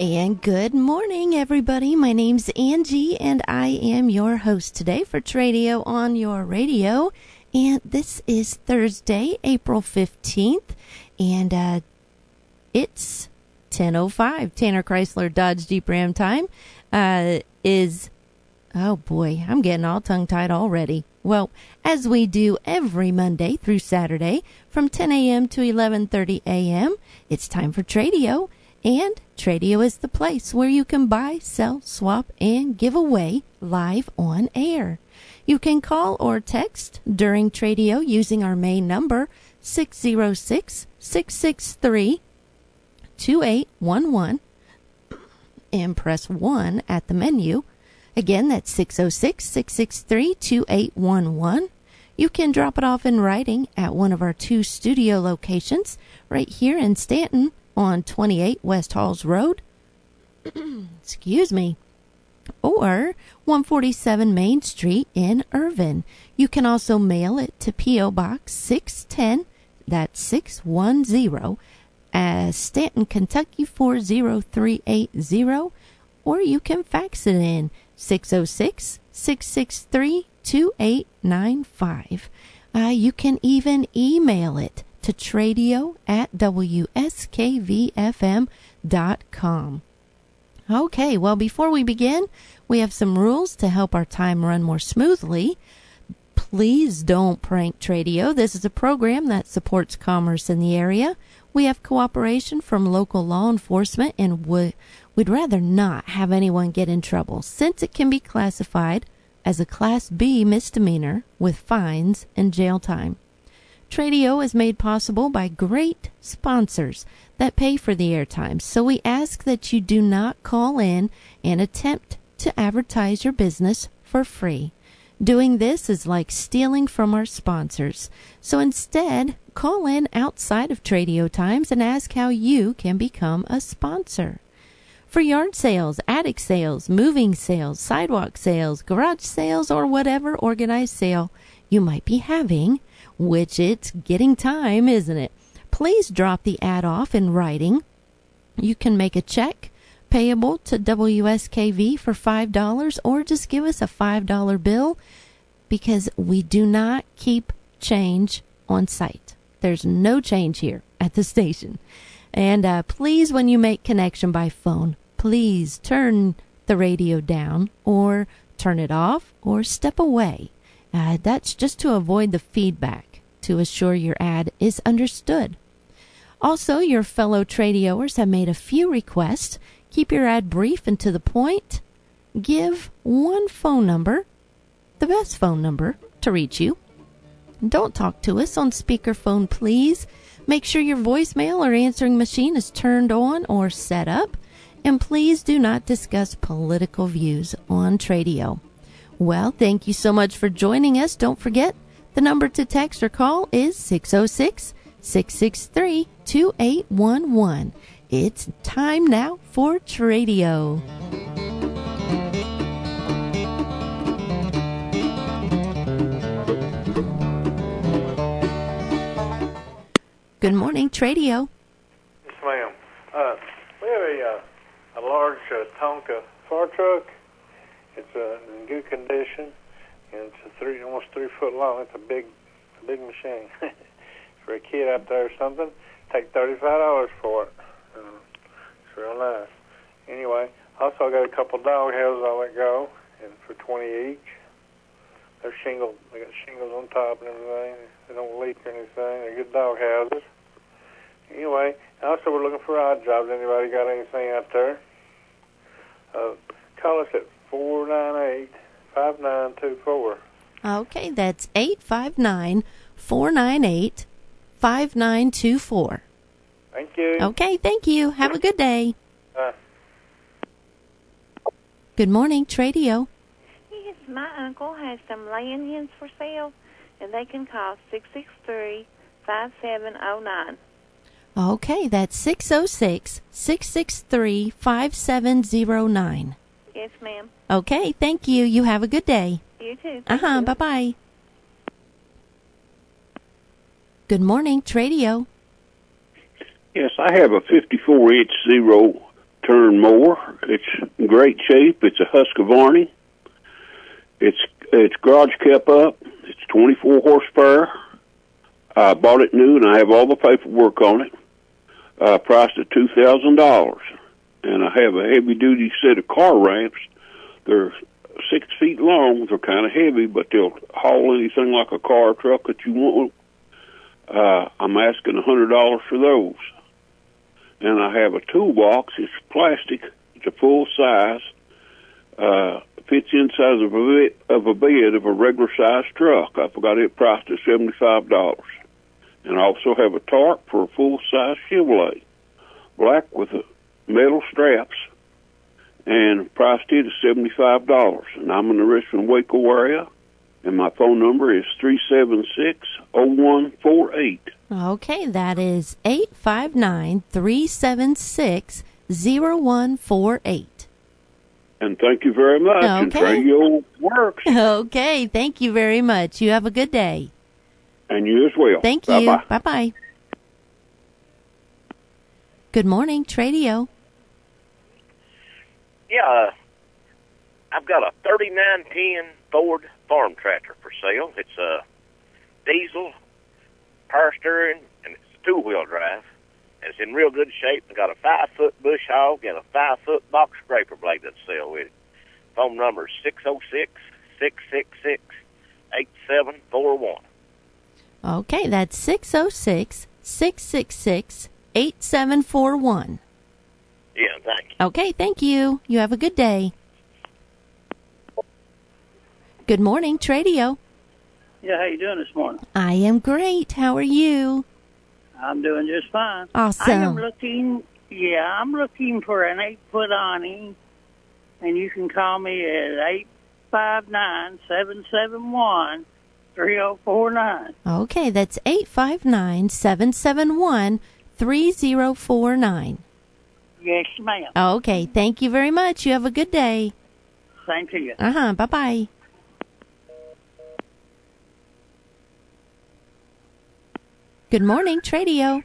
And good morning, everybody. My name's Angie, and I am your host today for Tradio on Your Radio. And this is Thursday, April 15th, and it's 10:05. Tanner Chrysler Dodge Jeep Ram time oh boy, I'm getting all tongue-tied already. Well, as we do every Monday through Saturday from 10 a.m. to 11:30 a.m., it's time for Tradio. And Tradio is the place where you can buy, sell, swap, and give away live on air. You can call or text during Tradio using our main number, 606-663-2811, and press 1 at the menu. Again, that's 606-663-2811. You can drop it off in writing at one of our 2 studio locations right here in Stanton, on 28 West Halls Road, excuse me, or 147 Main Street in Irvin. You can also mail it to P.O. Box 610, that's 610, Stanton, Kentucky 40380, or you can fax it in 606-663-2895. You can even email it to tradio@wskvfm.com. Okay, well, before we begin, we have some rules to help our time run more smoothly. Please don't prank Tradio. This is a program that supports commerce in the area. We have cooperation from local law enforcement, and we'd rather not have anyone get in trouble, since it can be classified as a Class B misdemeanor with fines and jail time. Tradio is made possible by great sponsors that pay for the airtime, so we ask that you do not call in and attempt to advertise your business for free. Doing this is like stealing from our sponsors. So instead, call in outside of Tradio times and ask how you can become a sponsor. For yard sales, attic sales, moving sales, sidewalk sales, garage sales, or whatever organized sale you might be having, which it's getting time, isn't it? Please drop the ad off in writing. You can make a check payable to WSKV for $5, or just give us a $5 bill, because we do not keep change on site. There's no change here at the station. And please, when you make connection by phone, please turn the radio down or turn it off or step away. That's just to avoid the feedback, to assure your ad is understood. Also, your fellow Tradioers have made a few requests. Keep your ad brief and to the point. Give one phone number, the best phone number, to reach you. Don't talk to us on speakerphone, please. Make sure your voicemail or answering machine is turned on or set up. And please do not discuss political views on Tradio. Well, thank you so much for joining us. Don't forget, the number to text or call is 606-663-2811. It's time now for Tradio. Good morning, Tradio. Yes, ma'am. We have a large Tonka fire truck. It's in good condition, and it's almost 3 foot long. It's a big machine. For a kid out there or something, take $35 for it. It's real nice. Anyway, also I got a couple dog houses I let go, and for $20 each. They're shingled. They got shingles on top and everything. They don't leak or anything. They're good dog houses. Anyway, also we're looking for odd jobs. Anybody got anything out there? Call us at 498-5924. Okay, that's 859-498-5924. Thank you. Okay, thank you. Have a good day. Good morning, Tradio. Yes, my uncle has some laying hens for sale, and they can call 663-5709. Okay, that's 606-663-5709. Yes, ma'am. Okay, thank you. You have a good day. You too. Bye-bye. Good morning, Tradio. Yes, I have a 54-inch Zero turn mower. It's in great shape. It's a Husqvarna. It's garage kept up. It's 24 horsepower. I bought it new, and I have all the paperwork on it. Priced at $2,000. And I have a heavy-duty set of car ramps. They're 6 feet long. They're kind of heavy, but they'll haul anything like a car or truck that you want. I'm asking $100 for those. And I have a toolbox. It's plastic. It's a full size. Fits inside of a bed of a regular size truck. I've got it priced at $75. And I also have a tarp for a full size Chevrolet, black with metal straps, and priced it at $75. And I'm in the Richmond Waco area, and my phone number is 376-0148. Okay, that is 859-376-0148. And thank you very much. Okay. And radio works. Okay, thank you very much. You have a good day. And you as well. Thank you. Bye-bye. Bye-bye. Good morning, Tradio. Yeah, I've got a 3910 Ford farm tractor for sale. It's a diesel, power steering, and it's two-wheel drive. And it's in real good shape. I got a 5-foot bush hog and a 5-foot box scraper blade that's sale with it. Phone number is 606-666-8741. Okay, that's 606-666-8741. Yeah, thank you. Okay, thank you. You have a good day. Good morning, Tradio. Yeah, how you doing this morning? I am great. How are you? I'm doing just fine. Awesome. I'm looking for an 8-foot awning, and you can call me at 859-771-3049. Okay, that's 859-771-3049. Yes, ma'am. Okay, thank you very much. You have a good day. Same to you. Bye-bye. Good morning, Tradio.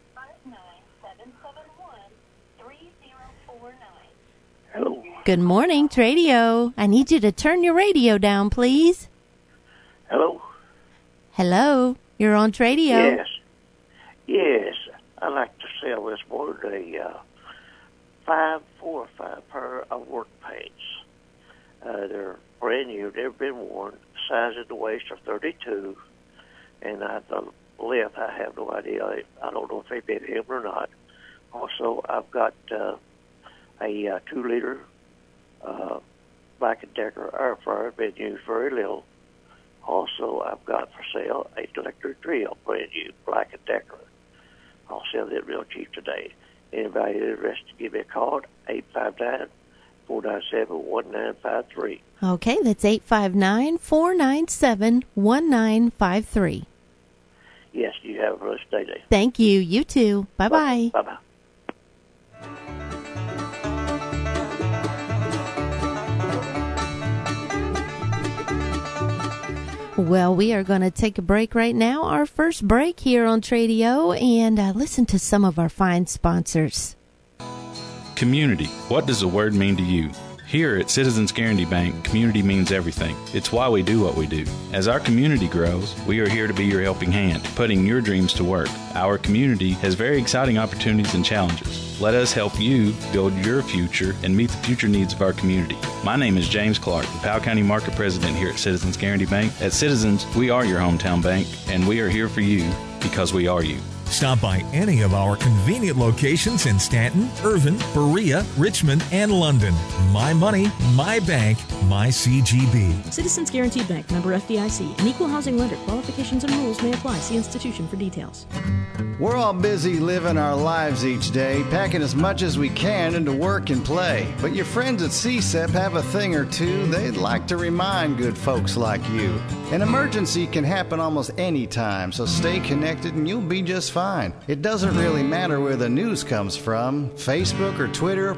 59771-3049. Hello. Good morning, Tradio. I need you to turn your radio down, please. Hello. Hello. You're on Tradio. Yes. I'd like to sell this board, a 4 or 5 pair of work pants. They're brand new. They've been worn. Size of the waist are 32, and the length, I have no idea. I don't know if they've been hemmed or not. Also, I've got a 2-liter Black & Decker air fryer, been used very little. Also, I've got for sale a electric drill, brand new, Black & Decker. I'll sell that real cheap today. Anybody interested, give me a call at 859-497-1953. Okay, that's 859-497-1953. Yes, you have a blessed day. Thank you. You too. Bye-bye. Bye-bye. Well, we are going to take a break right now, our first break here on Tradio, and listen to some of our fine sponsors. Community. What does the word mean to you? Here at Citizens Guaranty Bank, community means everything. It's why we do what we do. As our community grows, we are here to be your helping hand, putting your dreams to work. Our community has very exciting opportunities and challenges. Let us help you build your future and meet the future needs of our community. My name is James Clark, the Powell County Market President here at Citizens Guaranty Bank. At Citizens, we are your hometown bank, and we are here for you because we are you. Stop by any of our convenient locations in Stanton, Irvin, Berea, Richmond, and London. My money, my bank, my CGB. Citizens Guaranteed Bank, member FDIC, an equal housing lender. Qualifications and rules may apply. See institution for details. We're all busy living our lives each day, packing as much as we can into work and play. But your friends at CSEP have a thing or two they'd like to remind good folks like you. An emergency can happen almost any time, so stay connected and you'll be just fine. It doesn't really matter where the news comes from, Facebook or Twitter,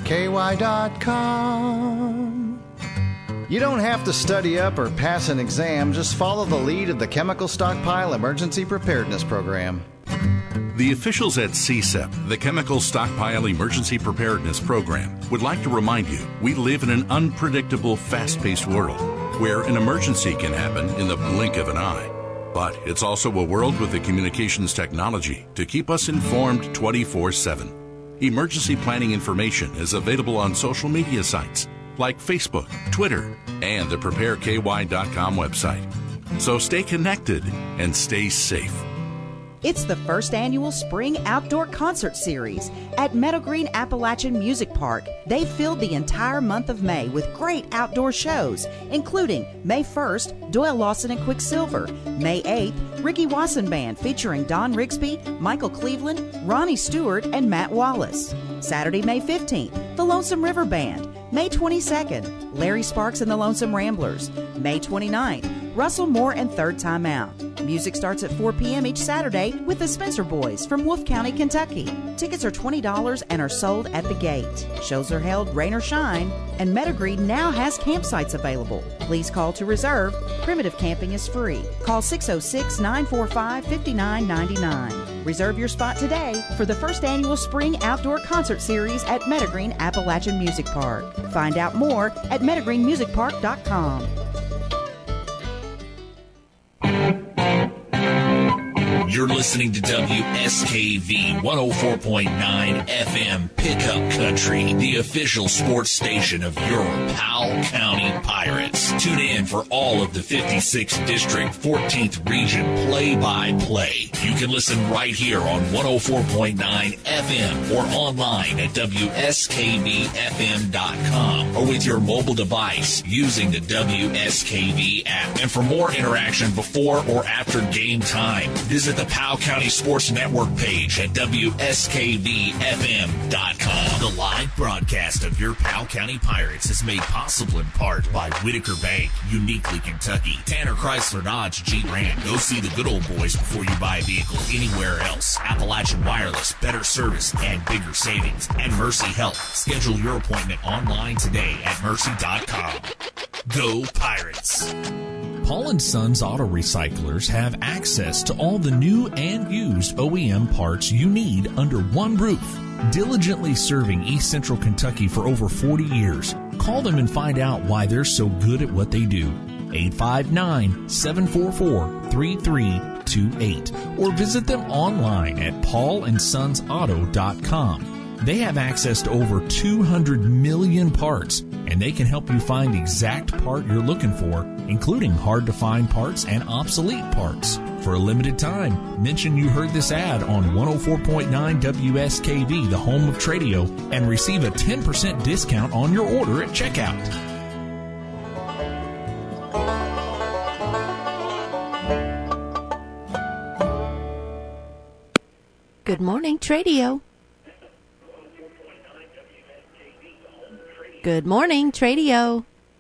prepareky.com. You don't have to study up or pass an exam, just follow the lead of the Chemical Stockpile Emergency Preparedness Program. The officials at CSEP, the Chemical Stockpile Emergency Preparedness Program, would like to remind you we live in an unpredictable, fast-paced world where an emergency can happen in the blink of an eye. But it's also a world with the communications technology to keep us informed 24/7. Emergency planning information is available on social media sites like Facebook, Twitter, and the PrepareKY.com website. So stay connected and stay safe. It's the first annual Spring Outdoor Concert Series at Meadowgreen Appalachian Music Park. They filled the entire month of May with great outdoor shows, including May 1st, Doyle Lawson and Quicksilver, May 8th, Ricky Wasson Band featuring Don Rigsby, Michael Cleveland, Ronnie Stewart, and Matt Wallace. Saturday, May 15th, the Lonesome River Band. May 22nd, Larry Sparks and the Lonesome Ramblers. May 29th, Russell Moore and Third Time Out. Music starts at 4 p.m. each Saturday with the Spencer Boys from Wolfe County, Kentucky. Tickets are $20 and are sold at the gate. Shows are held rain or shine, and Meadowgreen now has campsites available. Please call to reserve. Primitive camping is free. Call 606-945-5999. Reserve your spot today for the first annual Spring Outdoor Concert Series at Meadowgreen Appalachian Music Park. Find out more at meadowgreenmusicpark.com. You're listening to WSKV 104.9 FM Pickup Country, the official sports station of your Powell County Pirates. Tune in for all of the 56th District, 14th Region play-by-play. You can listen right here on 104.9 FM or online at WSKVFM.com or with your mobile device using the WSKV app. And for more interaction before or after game time, visit the Powell County Sports Network page at WSKVFM.com. The live broadcast of your Powell County Pirates is made possible in part by Whitaker Bank, uniquely Kentucky, Tanner Chrysler Dodge Jeep Ram. Go see the good old boys before you buy a vehicle anywhere else. Appalachian Wireless, better service and bigger savings. And Mercy Health. Schedule your appointment online today at mercy.com. Go Pirates! Paul & Sons Auto Recyclers have access to all the new and used OEM parts you need under one roof. Diligently serving East Central Kentucky for over 40 years. Call them and find out why they're so good at what they do. 859-744-3328 or visit them online at paulandsonsauto.com. They have access to over 200 million parts, and they can help you find the exact part you're looking for, including hard-to-find parts and obsolete parts. For a limited time, mention you heard this ad on 104.9 WSKV, the home of Tradio, and receive a 10% discount on your order at checkout. Good morning, Tradio. Good morning, Tradio.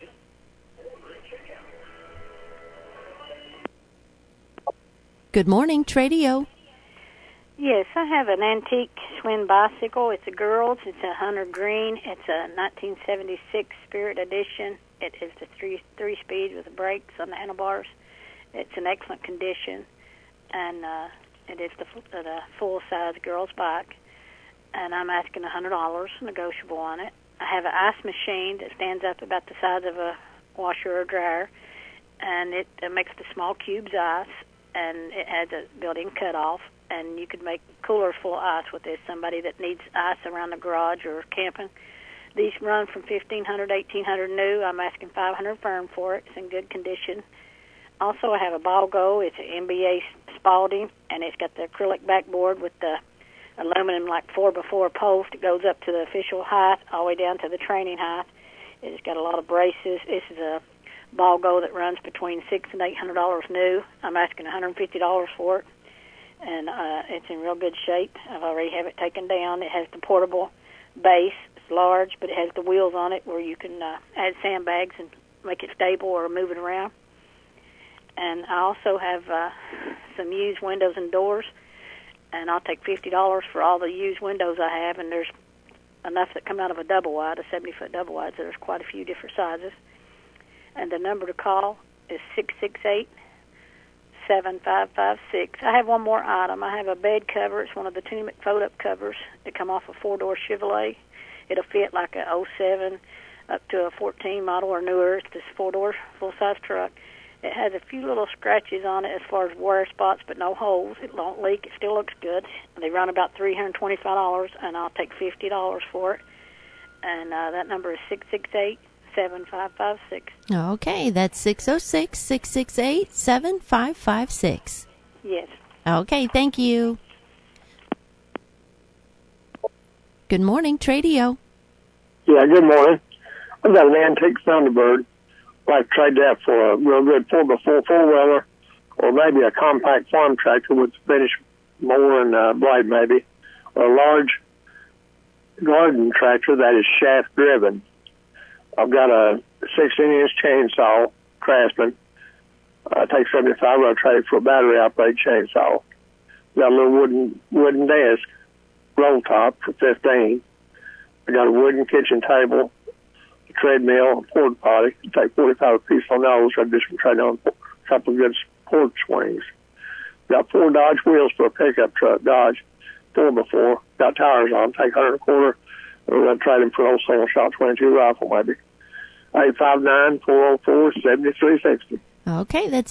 Good morning, Tradio. Yes, I have an antique Schwinn bicycle. It's a girl's. It's a Hunter Green. It's a 1976 Spirit Edition. It is the three-speed with the brakes on the handlebars. It's in excellent condition, and it is the full-size girl's bike. And I'm asking $100 negotiable on it. I have an ice machine that stands up about the size of a washer or dryer, and it makes the small cubes ice, and it has a built-in cutoff, and you could make coolers full of ice with this. Somebody that needs ice around the garage or camping. These run from $1,500 to $1,800 new. I'm asking $500 firm for it. It's in good condition. Also, I have a Ball Go. It's an NBA Spalding, and it's got the acrylic backboard with the aluminum like 4x4 post. It goes up to the official height all the way down to the training height. It's got a lot of braces. This is a Ball Go that runs between $600 and $800 new. I'm asking $150 for it, and it's in real good shape. I've already have it taken down. It has the portable base. It's large, but it has the wheels on it where you can add sandbags and make it stable or move it around. And I also have some used windows and doors. And I'll take $50 for all the used windows I have, and there's enough that come out of a double wide, a 70-foot double wide, so there's quite a few different sizes. And the number to call is 7556. I have one more item. I have a bed cover. It's one of the Tunic fold-up covers that come off a four-door Chevrolet. It'll fit like a 07 up to a 14 model or newer. It's this four-door full-size truck. It has a few little scratches on it as far as wear spots, but no holes. It won't leak. It still looks good. They run about $325, and I'll take $50 for it. And that number is 668-7556. Okay, that's 606-668-7556. Yes. Okay, thank you. Good morning, Tradio. Yeah, good morning. I've got an antique Thunderbird. I'd like to trade that for a real good 4x4 four-wheeler, or maybe a compact farm tractor with finished mower and blade maybe, or a large garden tractor that is shaft-driven. I've got a 16-inch chainsaw, Craftsman. Take $75. I'll trade for a battery-operated chainsaw. Got a little wooden desk, roll top for $15. I got a wooden kitchen table, a treadmill, a porta potty. Take $45 a piece on those. I just been trading on a couple of good porch swings. Got 4 Dodge wheels for a pickup truck, Dodge 4x4. Got tires on. Take $100 a quarter. We're going to trade them for an old single shot 22 rifle, maybe. 859-404-7360. Okay, that's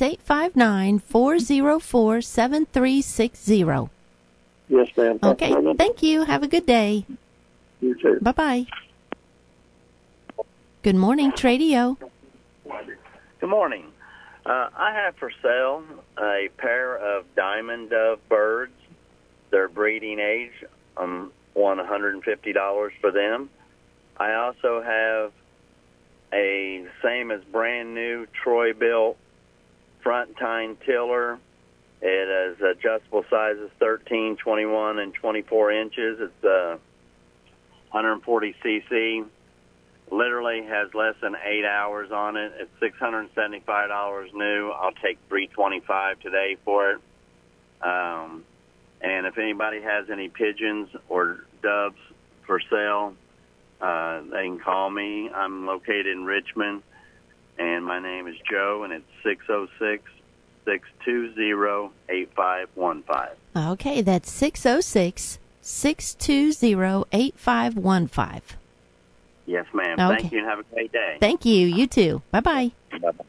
859-404-7360. Yes, ma'am. Okay, thank you. Have a good day. You too. Bye-bye. Good morning, Tradio. Good morning. I have for sale a pair of diamond dove birds. They're breeding age. Want $150 for them. I also have a same as brand new Troy-built front tine tiller. It is adjustable sizes 13, 21, and 24 inches. It's 140 cc. Literally has less than 8 hours on it. It's $675 new. I'll take $325 today for it. And if anybody has any pigeons or doves for sale, they can call me. I'm located in Richmond, and my name is Joe, and it's 606-620-8515. Okay, that's 606-620-8515. Yes, ma'am. Okay. Thank you, and have a great day. Thank you. You too. Bye-bye. Bye-bye.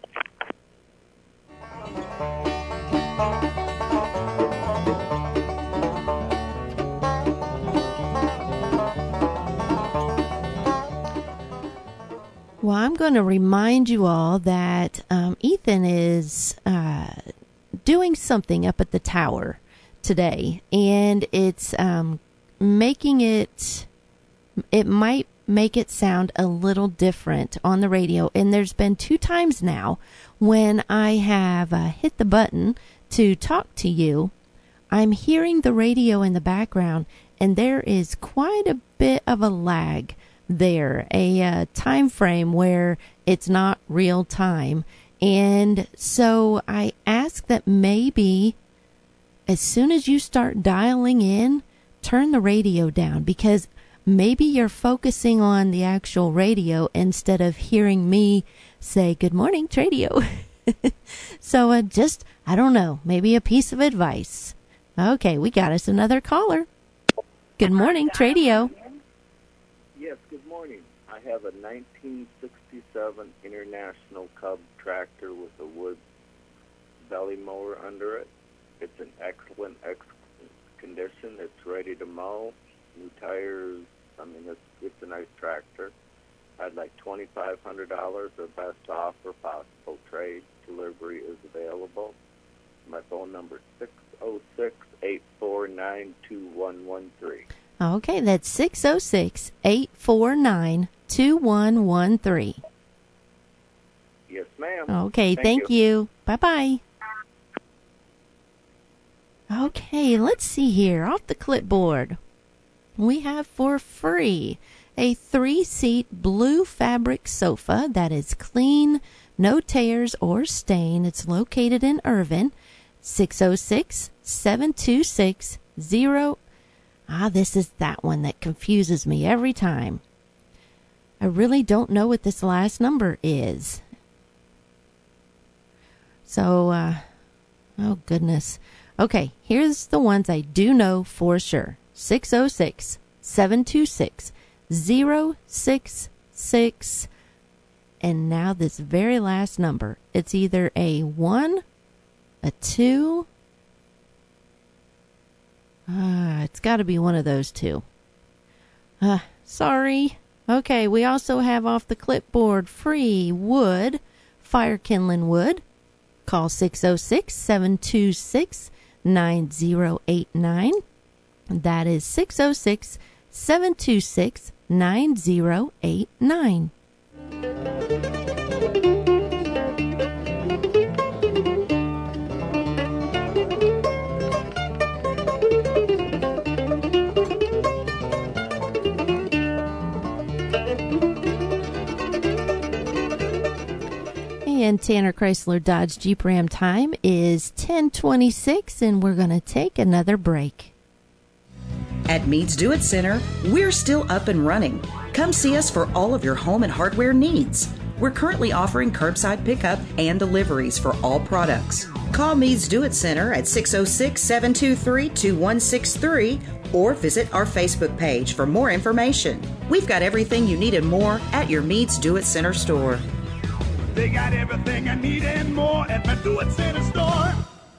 Well, I'm going to remind you all that Ethan is doing something up at the tower today, and it's making it might make it sound a little different on the radio. And there's been 2 times now when I have hit the button to talk to you. I'm hearing the radio in the background, and there is quite a bit of a lag there, a time frame where it's not real time. And so I ask that maybe as soon as you start dialing in, turn the radio down, because maybe you're focusing on the actual radio instead of hearing me say, "Good morning, Tradio." So just, I don't know, maybe a piece of advice. Okay, we got us another caller. Good morning, Tradio. Yes, good morning. I have a 1967 International Cub tractor with a wood belly mower under it. It's in excellent condition. It's ready to mow. New tires. I mean, it's a nice tractor. I'd like $2,500 or best offer possible. Trade delivery is available. My phone number is 606-849-2113. Okay, that's 606-849-2113. Yes, ma'am. Okay, thank you. Bye-bye. Okay, let's see here. Off the clipboard, we have for free a 3-seat blue fabric sofa that is clean, no tears or stain. It's located in Irvin. 606-726-0. This is that one that confuses me every time. I really don't know what this last number is. So, Oh, goodness. Okay, here's the ones I do know for sure. 606-726-066. And now this very last number. It's either a 1, a 2. It's got to be one of those two. Sorry. Okay, we also have off the clipboard free wood, fire kindling wood. Call 606-726-9089. That is 606-726-9089. And Tanner Chrysler Dodge Jeep Ram time is 10:26, and we're going to take another break. At Meads Do It Center, we're still up and running. Come see us for all of your home and hardware needs. We're currently offering curbside pickup and deliveries for all products. Call Meads Do It Center at 606-723-2163 or visit our Facebook page for more information. We've got everything you need and more at your Meads Do It Center store. They got everything I need and more at my Do It Center store.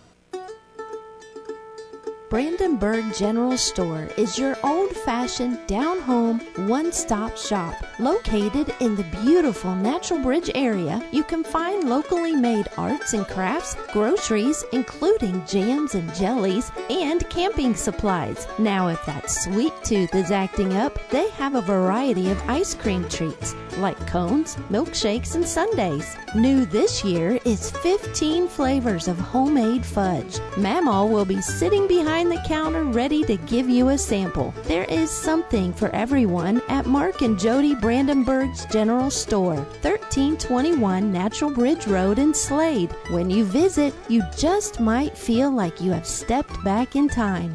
Brandenburg General Store is your old-fashioned, down-home, one-stop shop. Located in the beautiful Natural Bridge area, you can find locally made arts and crafts, groceries, including jams and jellies, and camping supplies. Now, if that sweet tooth is acting up, they have a variety of ice cream treats, like cones, milkshakes, and sundaes. New this year is 15 flavors of homemade fudge. Mamaw will be sitting behind the counter ready to give you a sample. There is something for everyone at Mark and Jody Brandenburg's General Store, 1321 Natural Bridge Road in Slade. When you visit, you just might feel like you have stepped back in time.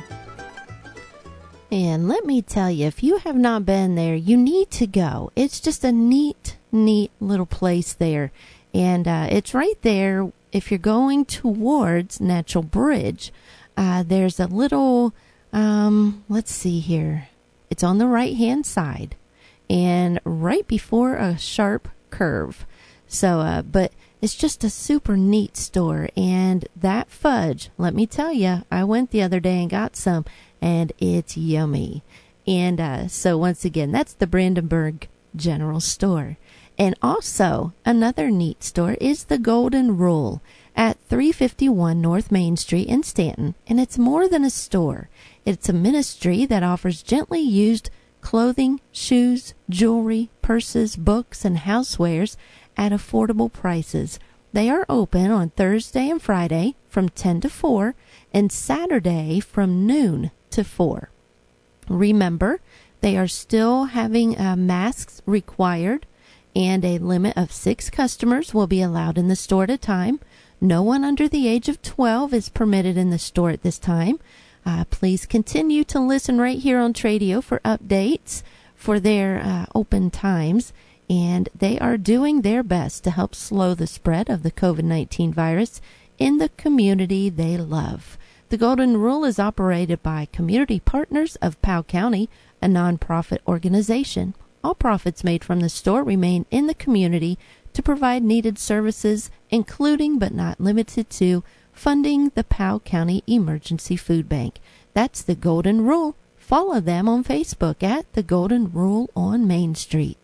And let me tell you, if you have not been there, you need to go. It's just a neat little place there. And it's right there if you're going towards Natural Bridge. There's a little, let's see here. It's on the right-hand side and right before a sharp curve. So, but it's just a super neat store. And that fudge, let me tell you, I went the other day and got some, and it's yummy. And so once again, that's the Brandenburg General Store. And also, another neat store is the Golden Rule at 351 North Main Street in Stanton. And it's more than a store. It's a ministry that offers gently used clothing, shoes, jewelry, purses, books, and housewares at affordable prices. They are open on Thursday and Friday from 10 to 4 and Saturday from noon to 4. Remember, they are still having masks required, and a limit of 6 customers will be allowed in the store at a time. No one under the age of 12 is permitted in the store at this time. Please continue to listen right here on Tradio for updates for their open times. And they are doing their best to help slow the spread of the COVID-19 virus in the community they love. The Golden Rule is operated by Community Partners of Powell County, a nonprofit organization. All profits made from the store remain in the community to provide needed services, including but not limited to funding the Powell County Emergency Food Bank. That's the Golden Rule. Follow them on Facebook at the Golden Rule on Main Street.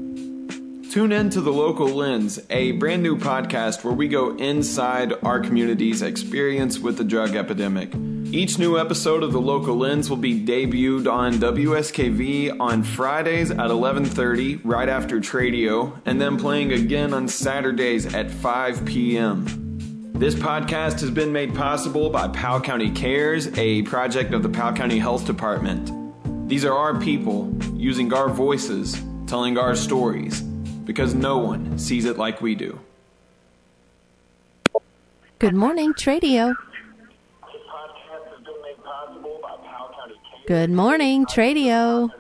Tune in to The Local Lens, a brand new podcast where we go inside our community's experience with the drug epidemic. Each new episode of The Local Lens will be debuted on WSKV on Fridays at 11:30, right after Tradio, and then playing again on Saturdays at 5 p.m. This podcast has been made possible by Powell County Cares, a project of the Powell County Health Department. These are our people using our voices, telling our stories, because no one sees it like we do. Good morning, Tradio. Good morning, Tradio.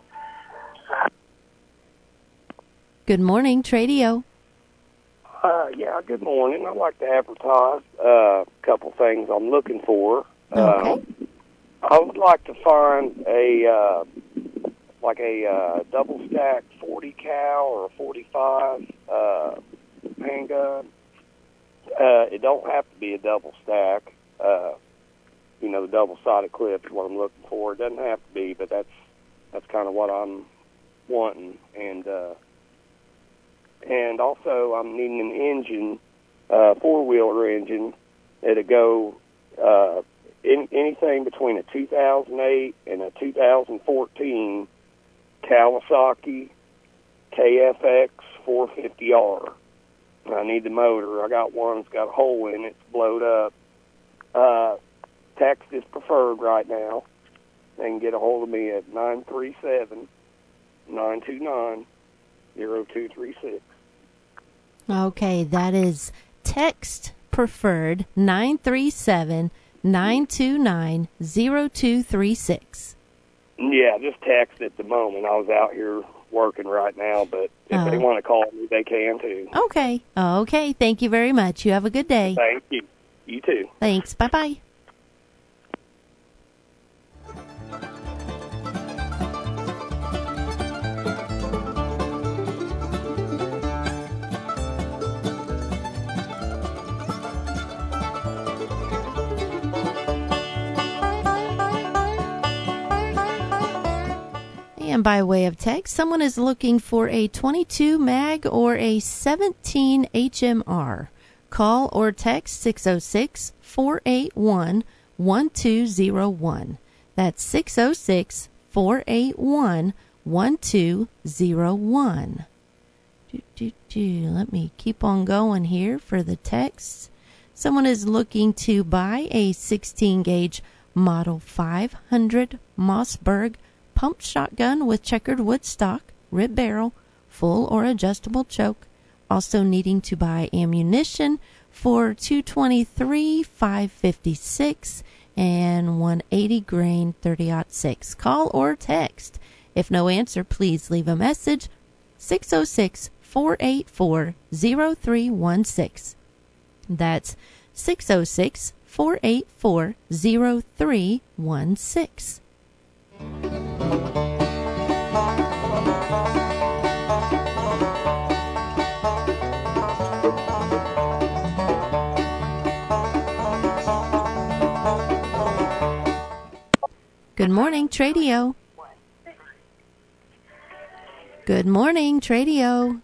Good morning, Tradio. Yeah, good morning. I'd like to advertise a couple things I'm looking for. Okay. I would like to find a double stack 40 cal or a 45 handgun. It don't have to be a double stack. The double sided clip is what I'm looking for. It doesn't have to be, but that's kind of what I'm wanting. And also I'm needing an engine, 4-wheeler engine that'll go anything between a 2008 and a 2014 Kawasaki KFX 450R. I need the motor. I got one that's got a hole in it. It's blowed up. Text is preferred right now. They can get a hold of me at 937-929-0236. Okay, that is text preferred 937-929-0236. Yeah, just text at the moment. I was out here working right now, but if they want to call me, they can too. Okay. Okay, thank you very much. You have a good day. Thank you. You too. Thanks. Bye-bye. And by way of text, someone is looking for a 22 mag or a 17 HMR. Call or text 606-481-1201. That's 606-481-1201. Let me keep on going here for the texts. Someone is looking to buy a 16-gauge Model 500 Mossberg pump shotgun with checkered wood stock, rib barrel, full or adjustable choke. Also needing to buy ammunition for 223, 556, and 180 grain 30-06. Call or text. If no answer, please leave a message. 606-484-0316. That's 606-484-0316. Good morning, Tradio. Good morning, Tradio.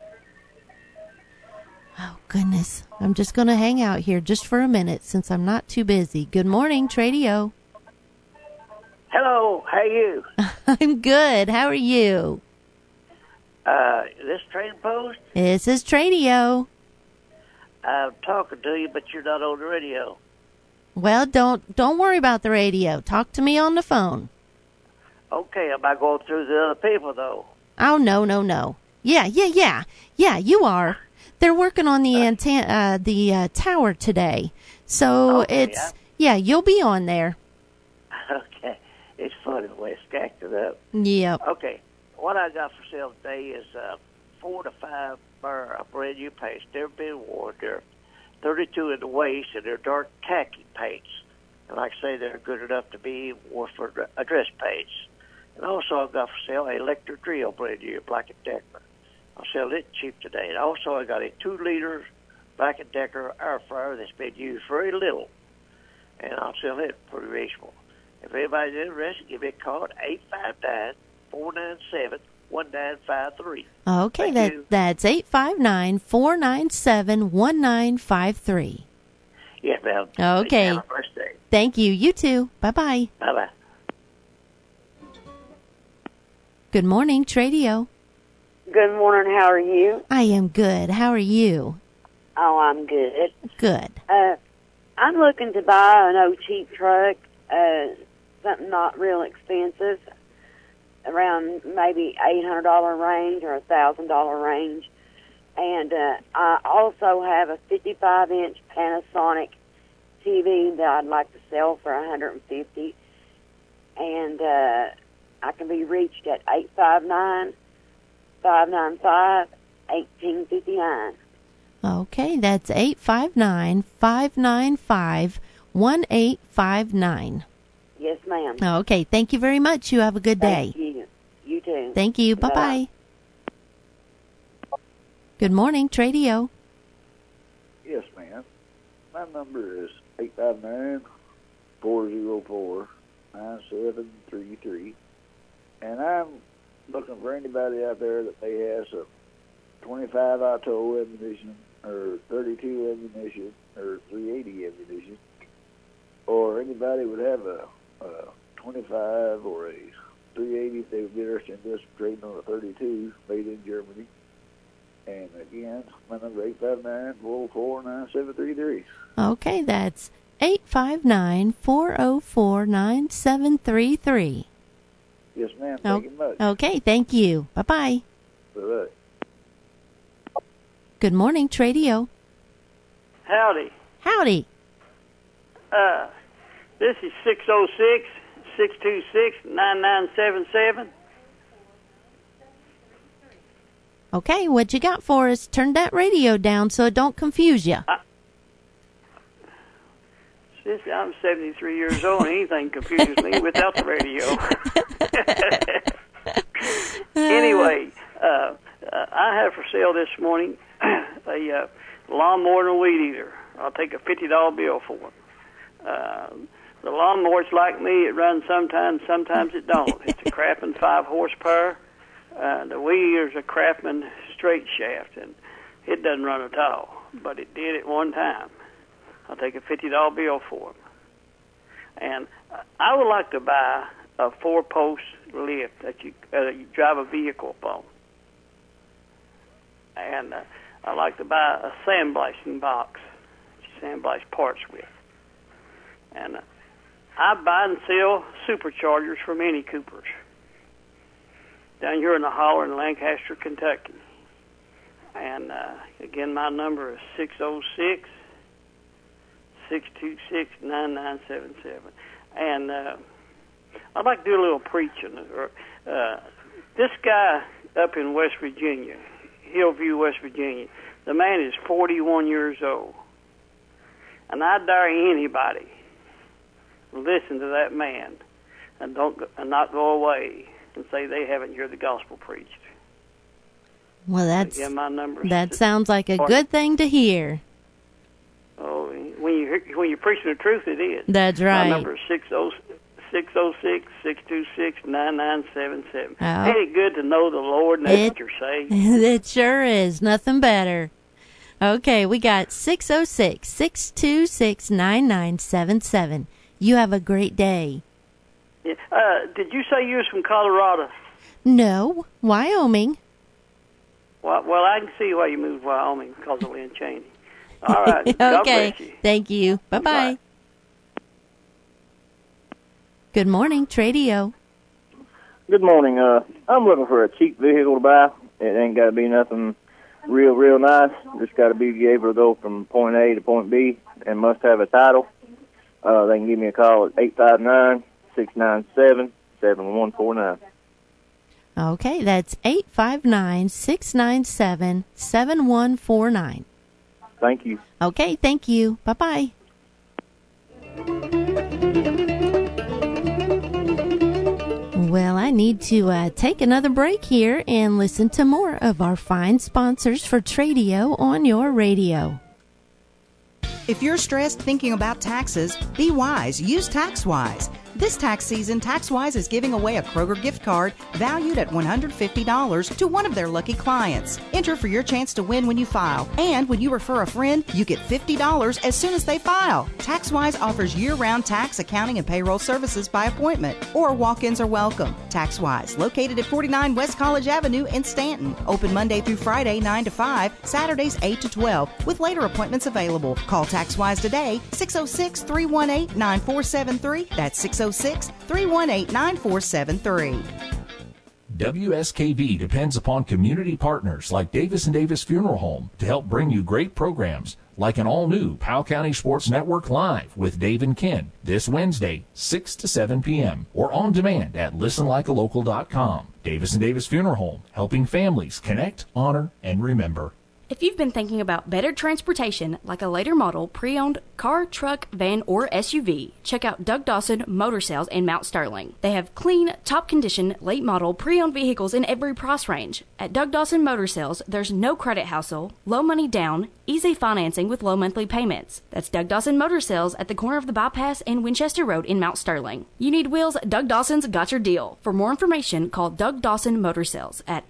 Oh, goodness. I'm just going to hang out here just for a minute since I'm not too busy. Good morning, Tradio. Hello, how are you? I'm good. How are you? This Trading Post? This is Tradio. I'm talking to you, but you're not on the radio. Well, don't worry about the radio. Talk to me on the phone. Okay, am I going through the other people, though? Oh, no. Yeah, you are. They're working on the antenna, the tower today. So you'll be on there. Okay. It's funny the way it's stacked it up. Yep. Okay. What I got for sale today is 4 to 5 bar of brand new paints. They're been worn. They're 32 in the waist, and they're dark khaki paints. And like I say, they're good enough to be worn for dress paints. And also I've got for sale a electric drill brand new, Black & Decker. I'll sell it cheap today. And also I got a 2-liter Black & Decker air fryer that's been used very little. And I'll sell it pretty reasonable. If anybody's interested, give me a call at 859-497-1953. Okay, that's 859-497-1953. Yes, ma'am. Okay. Have a first day. Thank you. You too. Bye-bye. Bye-bye. Good morning, Tradio. Good morning. How are you? I am good. How are you? Oh, I'm good. Good. I'm looking to buy an old cheap truck, something not real expensive, around maybe $800 range or $1,000 range. And I also have a 55-inch Panasonic TV that I'd like to sell for $150. And I can be reached at 859-595-1859. Okay, that's 859-595-1859. Yes, ma'am. Okay, thank you very much. You have a good day. Thank you. You too. Thank you. Bye-bye. Good morning, Tradio. Yes, ma'am. My number is 859-404-9733. And I'm looking for anybody out there that may have some 25 auto ammunition or 32 ammunition or 380 ammunition, or anybody would have a 25 or a 380 if they would be interested in just trading on a 32 made in Germany. And again, my number 859-404-9733. Okay, that's 859-404-9733. Yes, ma'am. Thank you much. Okay, thank you. Bye-bye. Bye-bye. Good morning, Tradio. Howdy. Howdy. This is 606-626-9977. Okay, what you got for us? Turn that radio down so it don't confuse you. Since I'm 73 years old, anything confuses me without the radio. Anyway, I have for sale this morning a lawnmower and a weed eater. I'll take a $50 bill for it. The lawnmower's like me. It runs sometimes it don't. It's a Craftsman 5 horsepower. The weed eater's a Craftsman straight shaft, and it doesn't run at all, but it did at one time. I'll take a $50 bill for it. And I would like to buy a 4-post lift that you drive a vehicle upon. And I'd like to buy a sandblasting box to sandblast parts with. And I buy and sell superchargers for Mini Coopers down here in the holler in Lancaster, Kentucky. And again, my number is 606-626-9977. And I'd like to do a little preaching. This guy up in West Virginia, Hillview, West Virginia, the man is 41 years old. And I dare anybody listen to that man and not go away and say they haven't heard the gospel preached. Well, that sounds like a good thing to hear. Oh, when you're preaching the truth, it is. That's right. My number is 606-626-9977. Oh. Ain't it good to know the Lord and that's what you're saying? It sure is. Nothing better. Okay, we got 606-626-9977. You have a great day. Yeah. Did you say you was from Colorado? No, Wyoming. Well, I can see why you moved to Wyoming because of Lynn Cheney. All right. God Okay. bless you. Thank you. Bye-bye. Good morning, Tradio. Good morning. I'm looking for a cheap vehicle to buy. It ain't got to be nothing real nice. Just got to be able to go from point A to point B and must have a title. They can give me a call at 859-697-7149. Okay, that's 859-697-7149. Thank you. Okay, thank you. Bye-bye. Well, I need to take another break here and listen to more of our fine sponsors for Tradio on your radio. If you're stressed thinking about taxes, be wise. Use TaxWise. This tax season, TaxWise is giving away a Kroger gift card valued at $150 to one of their lucky clients. Enter for your chance to win when you file. And when you refer a friend, you get $50 as soon as they file. TaxWise offers year-round tax, accounting, and payroll services by appointment, or walk-ins are welcome. TaxWise, located at 49 West College Avenue in Stanton. Open Monday through Friday, 9 to 5, Saturdays 8 to 12, with later appointments available. Call TaxWise today, 606-318-9473. That's 606-318-9473. WSKV depends upon community partners like Davis & Davis Funeral Home to help bring you great programs like an all-new Powell County Sports Network Live with Dave and Ken this Wednesday, 6 to 7 p.m. or on demand at listenlikealocal.com. Davis & Davis Funeral Home, helping families connect, honor, and remember. If you've been thinking about better transportation, like a later model, pre-owned car, truck, van, or SUV, check out Doug Dawson Motor Sales in Mount Sterling. They have clean, top-condition, late model, pre-owned vehicles in every price range. At Doug Dawson Motor Sales, there's no credit hassle, low money down, easy financing with low monthly payments. That's Doug Dawson Motor Sales at the corner of the Bypass and Winchester Road in Mount Sterling. You need wheels, Doug Dawson's got your deal. For more information, call Doug Dawson Motor Sales at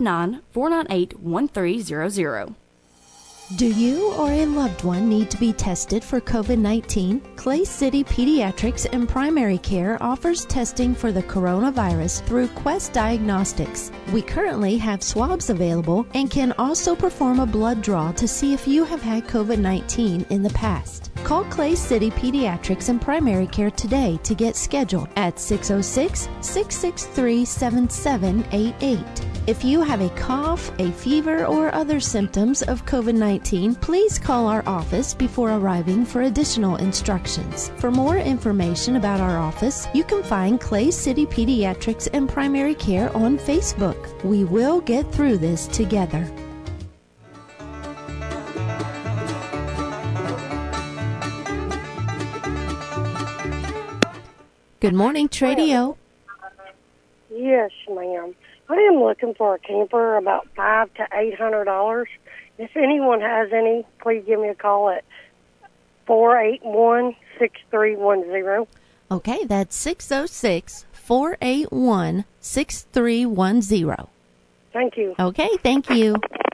859-498-1300. Do you or a loved one need to be tested for COVID-19? Clay City Pediatrics and Primary Care offers testing for the coronavirus through Quest Diagnostics. We currently have swabs available and can also perform a blood draw to see if you have had COVID-19 in the past. Call Clay City Pediatrics and Primary Care today to get scheduled at 606-663-7788. If you have a cough, a fever, or other symptoms of COVID-19, please call our office before arriving for additional instructions. For more information about our office, you can find Clay City Pediatrics and Primary Care on Facebook. We will get through this together. Good morning, Tradio. Yes, ma'am. I am looking for a camper about $500 to $800. If anyone has any, please give me a call at 481-6310. Okay, that's 606-481-6310. Thank you. Okay, thank you.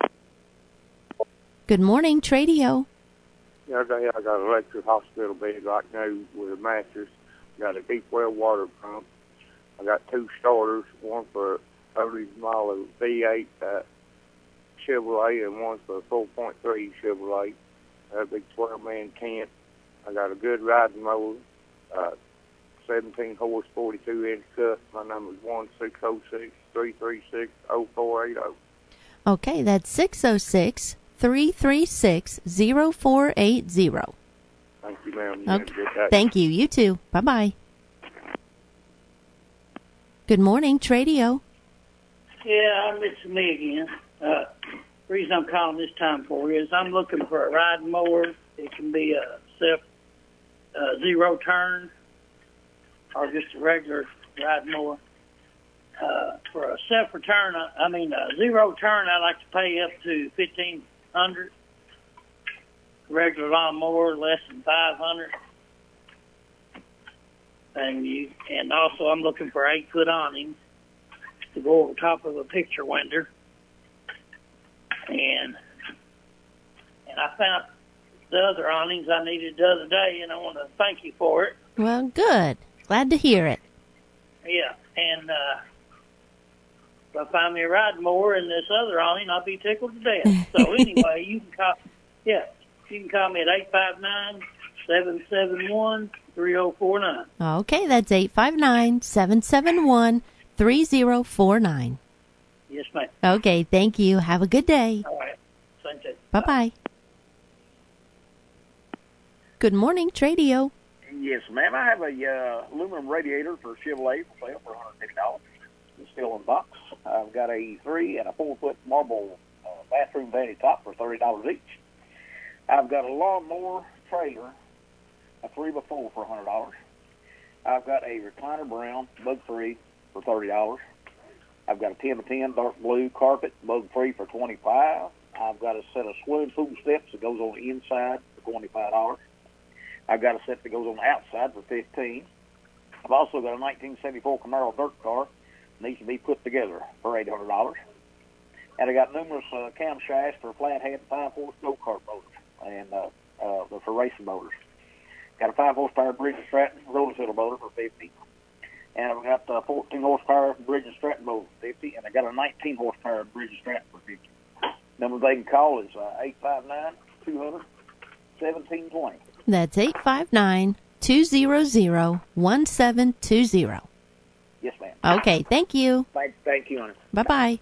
Good morning, Tradio. Yeah, I got an electric hospital bed right now with a mattress. Got a deep well water pump. I got 2 starters, one for 30 mile V8 Chevrolet and one for 4.3 Chevrolet. I have a big 12-man tent. I got a good riding mower, 17 horse, 42-inch cut. My number is 1-606-336-0480. Okay, that's 606-336-0480. Thank you, ma'am. Okay. Thank you. You too. Bye-bye. Good morning, Tradio. Yeah, it's me again. The reason I'm calling this time for you is I'm looking for a riding mower. It can be a zero turn or just a regular riding mower. For a self-return, zero turn, I like to pay up to $1,500. Regular lawnmower, less than $500. And also I'm looking for 8-foot awnings to go over top of a picture window. And I found the other awnings I needed the other day, and I want to thank you for it. Well, good. Glad to hear it. Yeah, and if I find me a riding mower and this other awning, I'll be tickled to death. So anyway, you can call me at 859-771-3049. Okay, that's 859-771-3049. Yes, ma'am. Okay, thank you. Have a good day. All right. Same to you. Bye-bye. Good morning, Tradio. Yes, ma'am. I have a aluminum radiator for Chevrolet for sale for $150. It's still in the box. I've got a 3 and a 4-foot marble bathroom vanity top for $30 each. I've got a lawnmower trailer, a 3x4 for $100. I've got a recliner brown, bug-free for $30. I've got a 10x10 dark blue carpet, bug-free for $25. I've got a set of swimming pool steps that goes on the inside for $25. I've got a set that goes on the outside for $15. I've also got a 1974 Camaro dirt car that needs to be put together for $800. And I got numerous camshafts for flathead 5-horse go-kart motors and for racing motors. Got a 5-horsepower Bridge & Stratton roller tiller motor for $50. And I've got a 14-horsepower Bridge & Stratton motor for $50. And I got a 19-horsepower Bridge & Stratton for $50. Number they can call is 859-200-1720. That's 859-200-1720. Yes, ma'am. Okay, thank you. Thank you, honey. Bye-bye.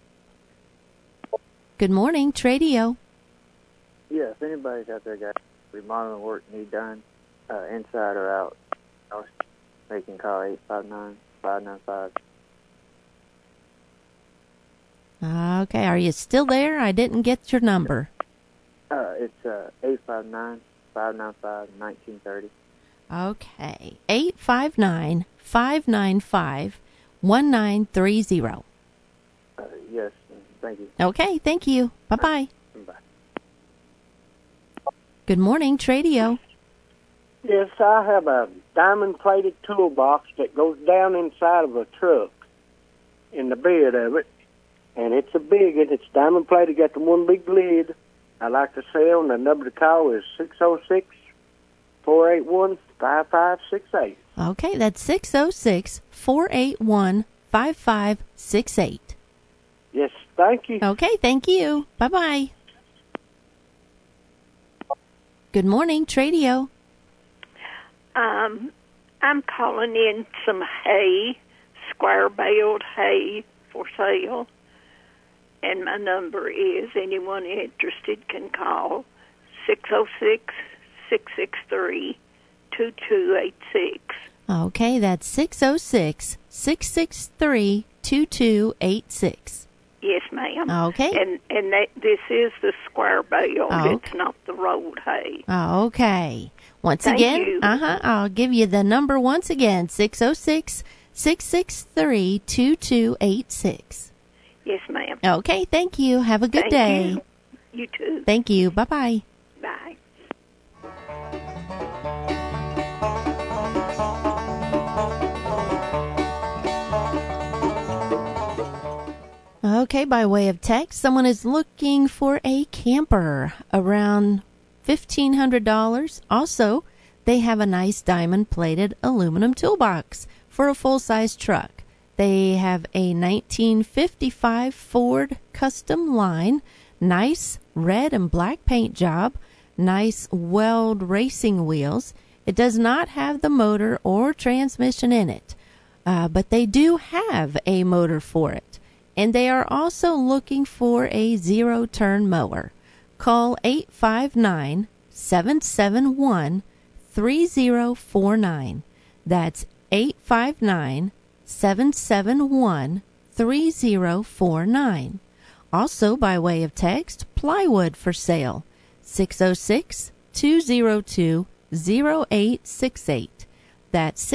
Good morning, Tradio. Yeah, if anybody's out there got remodeling work need done, inside or out, they can call 859-595. Okay, are you still there? I didn't get your number. It's 859-595-1930. Okay, 859-595-1930. Yes, thank you. Okay, thank you. Bye-bye. Bye. Good morning, Tradio. Yes, I have a diamond-plated toolbox that goes down inside of a truck in the bed of it, and it's a big one. It's diamond-plated, got the one big lid. I like to sell, and the number to call is 606-481-5568. Okay, that's 606-481-5568. Yes, thank you. Okay, thank you. Bye-bye. Good morning, Tradio. I'm calling in some hay, square-baled hay for sale, and my number is, anyone interested can call 606-663-2286. Okay, that's 606-663-2286. Yes, ma'am. Okay. And this is the square bale. Oh, It's not the rolled hay. Okay. Once Thank again, you. I'll give you the number once again, 606-663-2286. Yes, ma'am. Okay, thank you. Have a good Thank day. you. You too. Thank you. Bye-bye. Bye. Okay, by way of text, someone is looking for a camper around $1,500. Also, they have a nice diamond-plated aluminum toolbox for a full-size truck. They have a 1955 Ford Custom Line, nice red and black paint job, nice weld racing wheels. It does not have the motor or transmission in it, but they do have a motor for it. And they are also looking for a zero-turn mower. Call 859-771-3049. That's 859-771-3049. Also, by way of text, plywood for sale. 606-202-0868. That's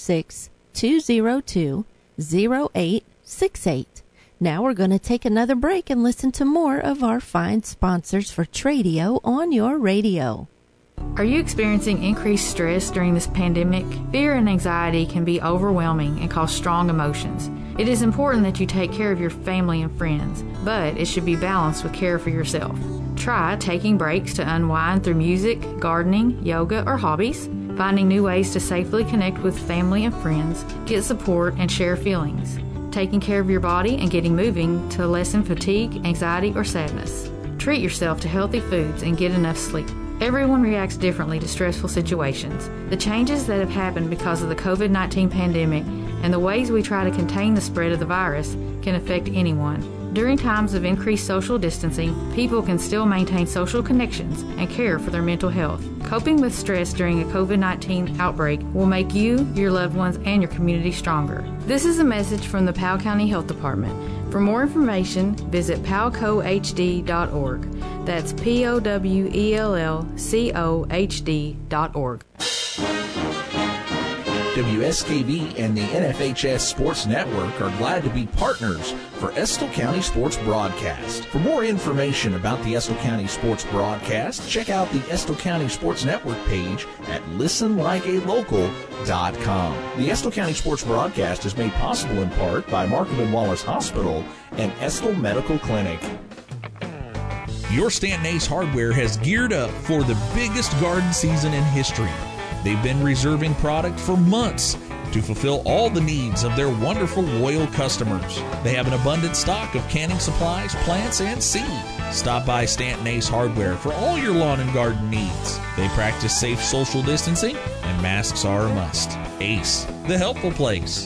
606-202-0868. Now we're going to take another break and listen to more of our fine sponsors for Tradio on your radio. Are you experiencing increased stress during this pandemic? Fear and anxiety can be overwhelming and cause strong emotions. It is important that you take care of your family and friends, but it should be balanced with care for yourself. Try taking breaks to unwind through music, gardening, yoga, or hobbies. Finding new ways to safely connect with family and friends, get support, and share feelings. Taking care of your body and getting moving to lessen fatigue, anxiety, or sadness. Treat yourself to healthy foods and get enough sleep. Everyone reacts differently to stressful situations. The changes that have happened because of the COVID-19 pandemic and the ways we try to contain the spread of the virus can affect anyone. During times of increased social distancing, people can still maintain social connections and care for their mental health. Coping with stress during a COVID-19 outbreak will make you, your loved ones, and your community stronger. This is a message from the Powell County Health Department. For more information, visit powellcohd.org. That's POWELLCOHD.org. WSKV and the NFHS Sports Network are glad to be partners for Estill County Sports Broadcast. For more information about the Estill County Sports Broadcast, check out the Estill County Sports Network page at listenlikealocal.com. The Estill County Sports Broadcast is made possible in part by Markham and Wallace Hospital and Estill Medical Clinic. Your Stanton Ace Hardware has geared up for the biggest garden season in history. They've been reserving product for months to fulfill all the needs of their wonderful, loyal customers. They have an abundant stock of canning supplies, plants, and seed. Stop by Stanton Ace Hardware for all your lawn and garden needs. They practice safe social distancing, and masks are a must. Ace, the helpful place.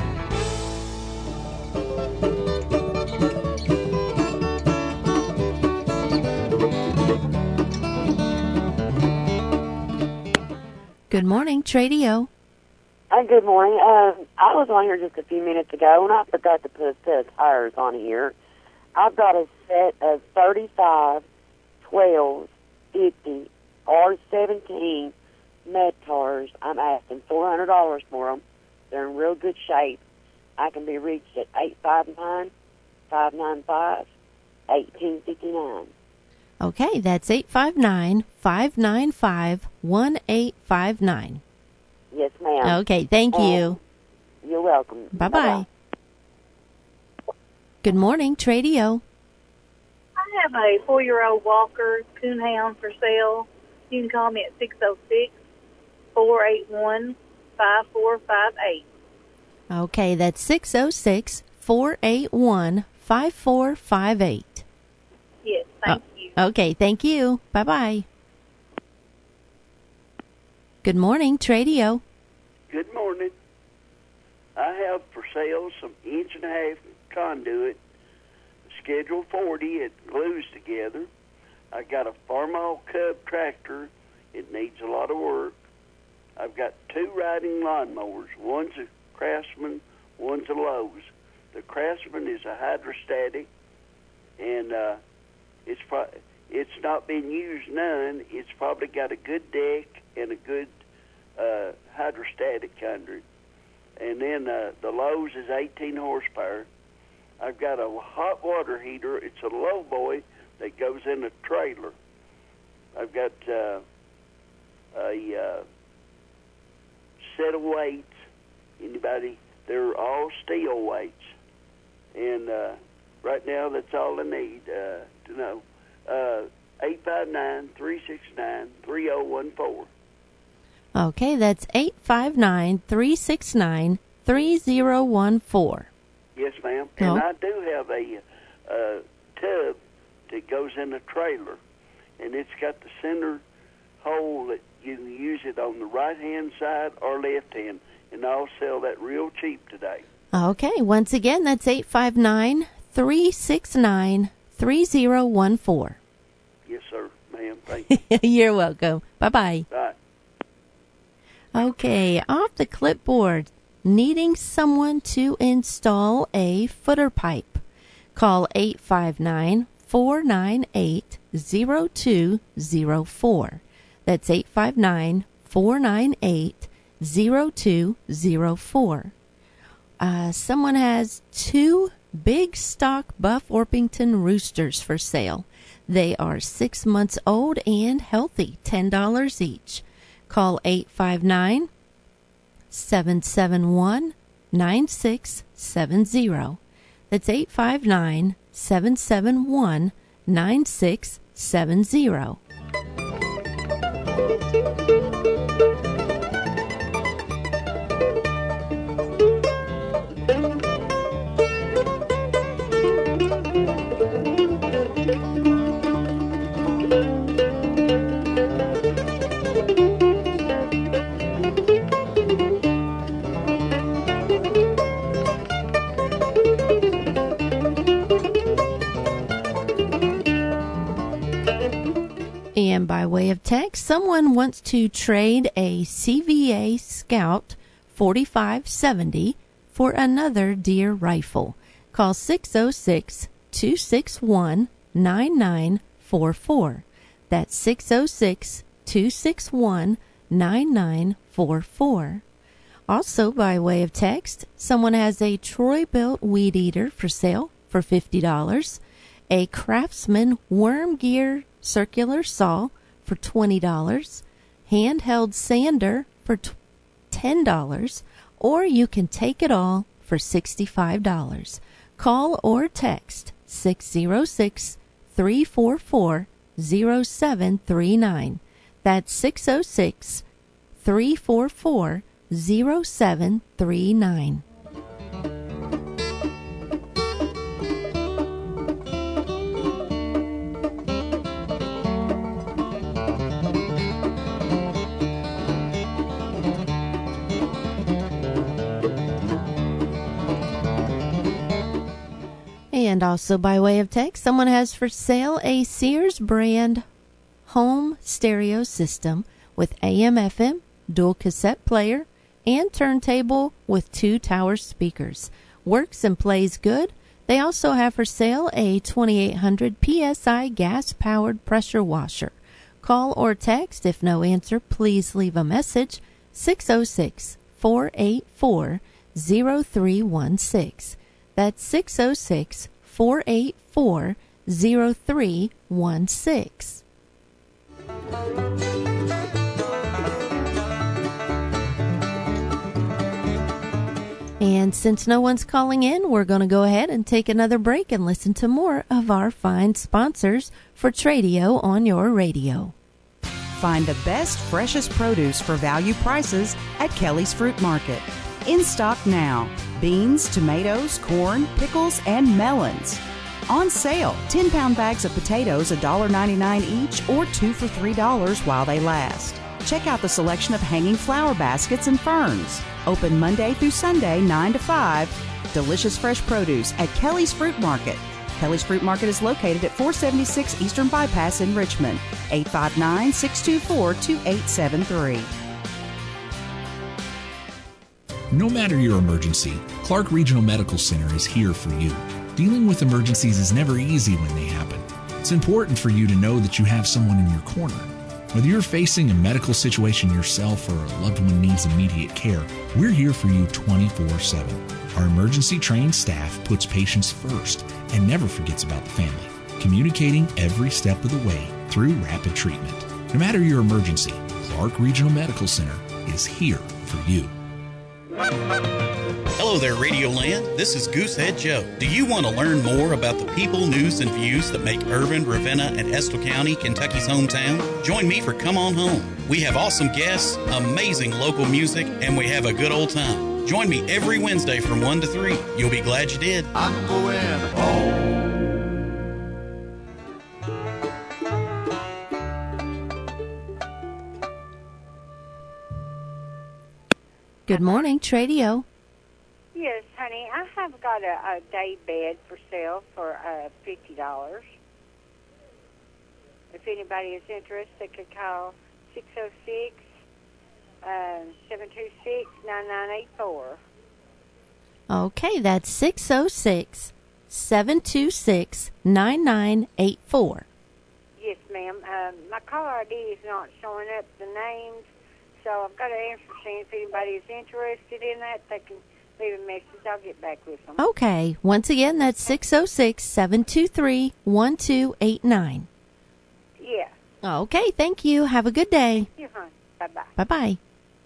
Good morning, Tradio. Good morning. I was on here just a few minutes ago, and I forgot to put tires on here. I've got a set of 35, 12, 50, or 17 Medcars. I'm asking $400 for them. They're in real good shape. I can be reached at 859-595-1859. Okay, that's 859-595-1859. Yes, ma'am. Okay, thank you. You're welcome. Bye-bye. Good morning, Tradio. I have a 4-year-old Walker Coonhound for sale. You can call me at 606-481-5458. Okay, that's 606-481-5458. Yes, thank you. Okay, thank you. Bye-bye. Good morning, Tradio. Good morning. I have for sale some 1.5-inch conduit, Schedule 40. It glues together. I got a Farmall Cub tractor. It needs a lot of work. I've got 2 riding lawnmowers. One's a Craftsman, one's a Lowe's. The Craftsman is a hydrostatic, and it's not been used none. It's probably got a good deck and a good hydrostatic under it. And then the Lowe's is 18 horsepower. I've got a hot water heater. It's a low boy that goes in a trailer. I've got a set of weights. Anybody? They're all steel weights. And right now, that's all I need to know. 859-369-3014. Okay, that's 859-369-3014. Yes, ma'am. And I do have a tub that goes in a trailer, and it's got the center hole that you can use it on the right-hand side or left-hand, and I'll sell that real cheap today. Okay, once again, that's 859-369-3014. Yes, sir, ma'am. Thank you. You're welcome. Bye-bye. Bye. Okay, off the clipboard, needing someone to install a footer pipe. Call 859-498-0204. That's 859-498-0204. Someone has 2 big stock Buff Orpington roosters for sale. They are 6 months old and healthy, $10 each. Call 859-771-9670. That's 859-771-9670. And by way of text, someone wants to trade a CVA Scout 4570 for another Deer rifle. Call 606-261-9944. That's 606-261-9944. Also, by way of text, someone has a Troy-Bilt Weed Eater for sale for $50, a Craftsman Worm Gear circular saw for $20, handheld sander for $10, or you can take it all for $65. Call or text 606-344-0739. That's 606-344-0739. And also by way of text, someone has for sale a Sears brand home stereo system with AM/FM, dual cassette player, and turntable with 2 tower speakers. Works and plays good. They also have for sale a 2800 PSI gas-powered pressure washer. Call or text. If no answer, please leave a message. 606-484-0316. That's 606-484-0316. And since no one's calling in, we're going to go ahead and take another break and listen to more of our fine sponsors for Tradio on your radio. Find the best, freshest produce for value prices at Kelly's Fruit Market. In stock now, beans, tomatoes, corn, pickles, and melons. On sale, 10-pound bags of potatoes $1.99 each or 2 for $3 while they last. Check out the selection of hanging flower baskets and ferns. Open Monday through Sunday, 9 to 5. Delicious fresh produce at Kelly's Fruit Market. Kelly's Fruit Market is located at 476 Eastern Bypass in Richmond. 859-624-2873. No matter your emergency, Clark Regional Medical Center is here for you. Dealing with emergencies is never easy when they happen. It's important for you to know that you have someone in your corner. Whether you're facing a medical situation yourself or a loved one needs immediate care, we're here for you 24/7. Our emergency-trained staff puts patients first and never forgets about the family, communicating every step of the way through rapid treatment. No matter your emergency, Clark Regional Medical Center is here for you. Hello there, Radio Land. This is Goosehead Joe. Do you want to learn more about the people, news, and views that make Irvin, Ravenna, and Estill County Kentucky's hometown? Join me for Come On Home. We have awesome guests, amazing local music, and we have a good old time. Join me every Wednesday from 1 to 3. You'll be glad you did. I'm going home. Good morning, Tradio. Yes, honey. I have got a day bed for sale for $50. If anybody is interested, they could call 606-726-9984. Okay, that's 606-726-9984. Yes, ma'am. My caller ID is not showing up the names, so I've got to answer saying if anybody is interested in that, they can leave a message. I'll get back with them. Okay. Once again, that's 606-723-1289. Yeah. Okay, thank you. Have a good day. You, hon. Bye-bye. Bye-bye.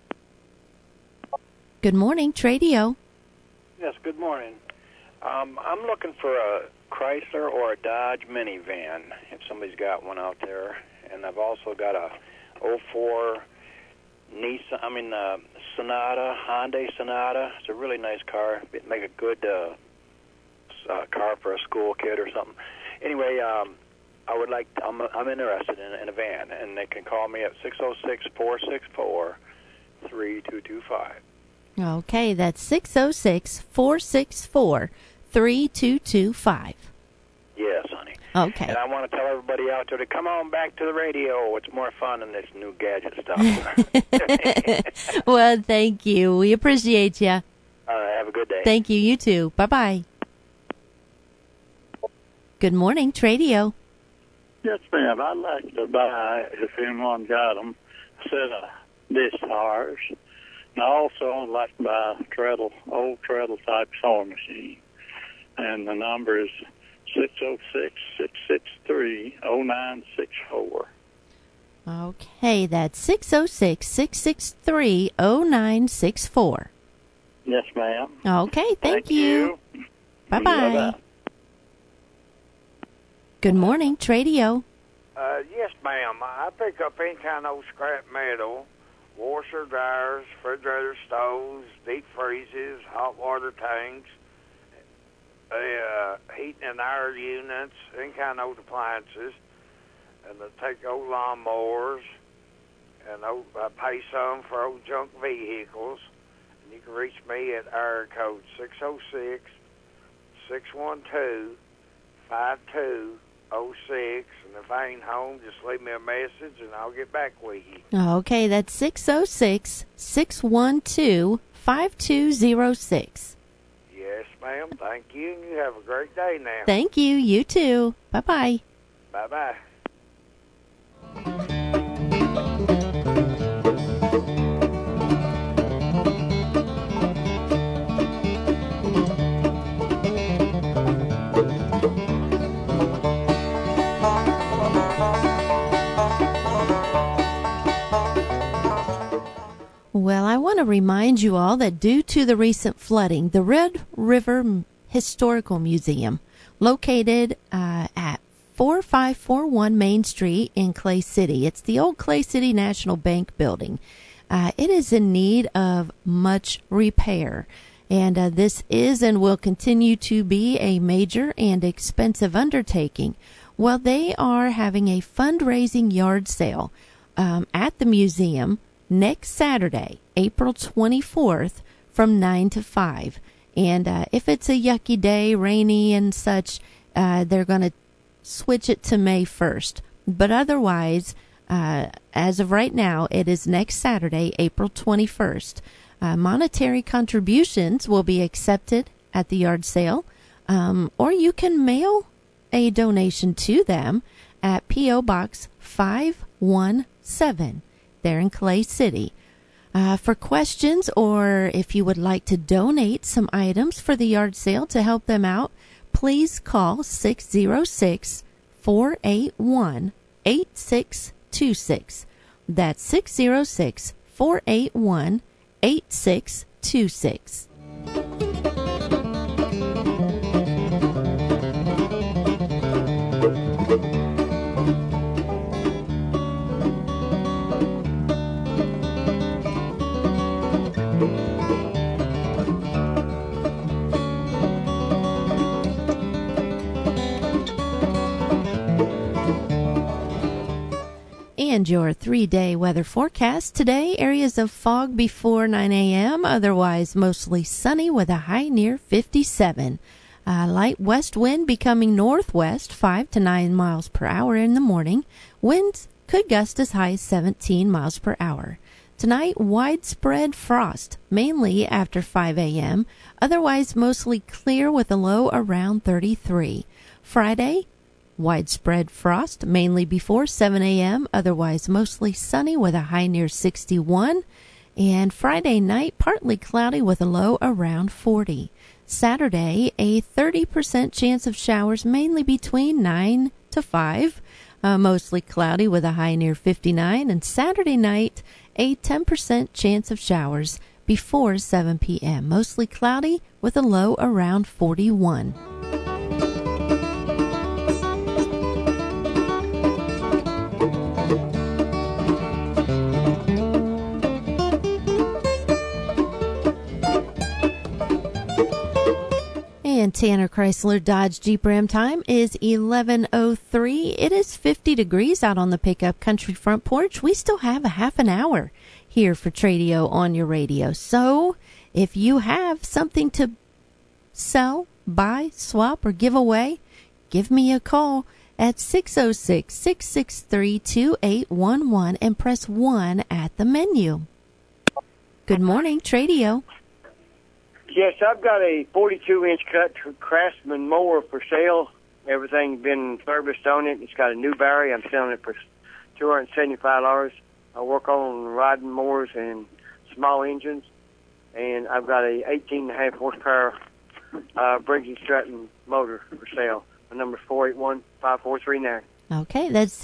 Good morning, Tradio. Yes, good morning. I'm looking for a Chrysler or a Dodge minivan, if somebody's got one out there. And I've also got a 04 Sonata, Hyundai Sonata. It's a really nice car. It'd make a good car for a school kid or something. Anyway, I'm interested in a van, and they can call me at 606-464-3225. Okay, that's 606-464-3225. Yes, honey. Okay. And I want to tell everybody out there to come on back to the radio. It's more fun than this new gadget stuff. Well, thank you. We appreciate you. Have a good day. Thank you. You too. Bye-bye. Good morning, Tradio. Yes, ma'am. I'd like to buy, if anyone got them, a set of dish tires. And I also would like to buy a old treadle type sewing machine. And the number is 606-663-0964. Okay, that's 606-663-0964. Yes, ma'am. Okay, thank you. Bye-bye. Bye-bye. Good morning, Tradio. Yes, ma'am. I pick up any kind of scrap metal, washer, dryers, refrigerator, stoves, deep freezes, hot water tanks, heating and air units, any kind of old appliances, and I take old lawnmowers, and I pay some for old junk vehicles. And you can reach me at area code 606-612-5206, and if I ain't home, just leave me a message, and I'll get back with you. Okay, that's 606-612-5206. Yes, ma'am. Thank you, and you have a great day now. Thank you. You too. Bye-bye. Bye-bye. Well, I want to remind you all that due to the recent flooding, the Red River Historical Museum, located at 4541 Main Street in Clay City. It's the old Clay City National Bank building. It is in need of much repair, and this is and will continue to be a major and expensive undertaking. Well, they are having a fundraising yard sale at the museum next Saturday, April 24th, from 9 to 5. And if it's a yucky day, rainy and such, they're going to switch it to May 1st. But otherwise, as of right now, it is next Saturday, April 21st. Monetary contributions will be accepted at the yard sale, or you can mail a donation to them at P.O. Box 517. There in Clay City. For questions or if you would like to donate some items for the yard sale to help them out, please call 606-481-8626. That's 606-481-8626. And your 3-day weather forecast. Today, areas of fog before 9 a.m., otherwise mostly sunny with a high near 57. Light west wind becoming northwest 5 to 9 miles per hour in the morning. Winds could gust as high as 17 miles per hour. Tonight, widespread frost, mainly after 5 a.m., otherwise mostly clear with a low around 33. Friday, widespread frost, mainly before 7 a.m., otherwise mostly sunny with a high near 61. And Friday night, partly cloudy with a low around 40. Saturday, a 30% chance of showers, mainly between 9 to 5. Mostly cloudy with a high near 59. And Saturday night, a 10% chance of showers before 7 p.m. Mostly cloudy with a low around 41. And Tanner Chrysler Dodge Jeep Ram time is 11:03. It is 50 degrees out on the pickup country front porch. We still have a half an hour here for Tradio on your radio. So if you have something to sell, buy, swap, or give away, give me a call at 606-663-2811 and press 1 at the menu. Good morning, Tradio. Yes, I've got a 42-inch cut Craftsman mower for sale. Everything's been serviced on it. It's got a new battery. I'm selling it for $275. I work on riding mowers and small engines. And I've got a 18.5 horsepower Briggs & Stratton motor for sale. My number is 481-5439. Okay, that's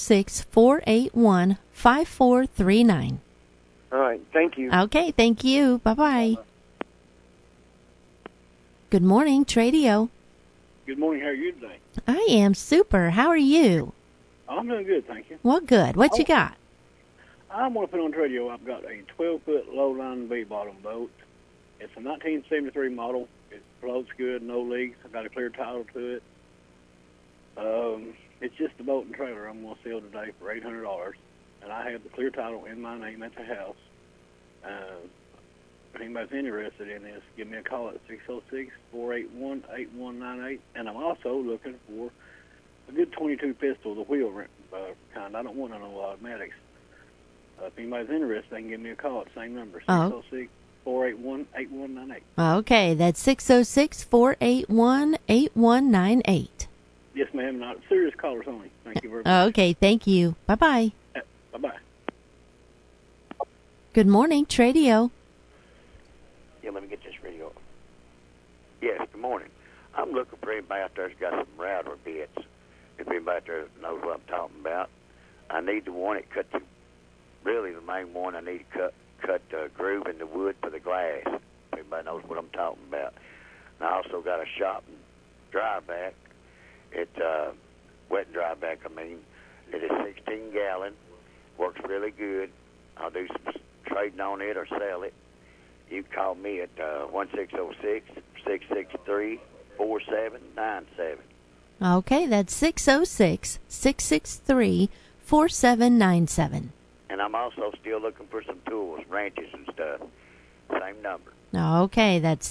606-481-5439. All right, thank you. Okay, thank you. Bye-bye. Good morning, Tradio. Good morning. How are you today? I am super. How are you? I'm doing good, thank you. Well, good. What you got? I want to put on radio. I've got a 12-foot low-line B-bottom boat. It's a 1973 model. It floats good, no leaks. I've got a clear title to it. It's just a boat and trailer I'm going to sell today for $800, and I have the clear title in my name at the house. If anybody's interested in this, give me a call at 606-481-8198. And I'm also looking for a good 22 pistol, the wheel kind. I don't want no automatics. If anybody's interested, they can give me a call at the same number, 606-481-8198. Okay, that's 606-481-8198. Yes, ma'am. Not serious callers only. Thank you very much. Okay, thank you. Bye-bye. Bye-bye. Good morning, Tradio. Yeah, let me get this radio. Yes, good morning. I'm looking for anybody out there that's got some router bits. If anybody out there knows what I'm talking about. I need the one that cuts, really the main one, I need to cut the groove in the wood for the glass. If anybody knows what I'm talking about. And I also got a shop and dry back. It's wet and dry back, I mean. It is 16 gallon. Works really good. I'll do some trading on it or sell it. You can call me at 1-606-663-4797. Okay, that's 606-663-4797. And I'm also still looking for some tools, wrenches and stuff. Same number. Okay, that's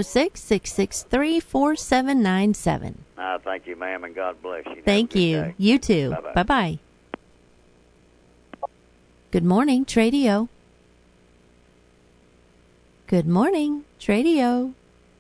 606-663-4797. Thank you, ma'am, and God bless you. Thank you. You too. Bye-bye. Bye-bye. Good morning, Tradio. Good morning, Tradio.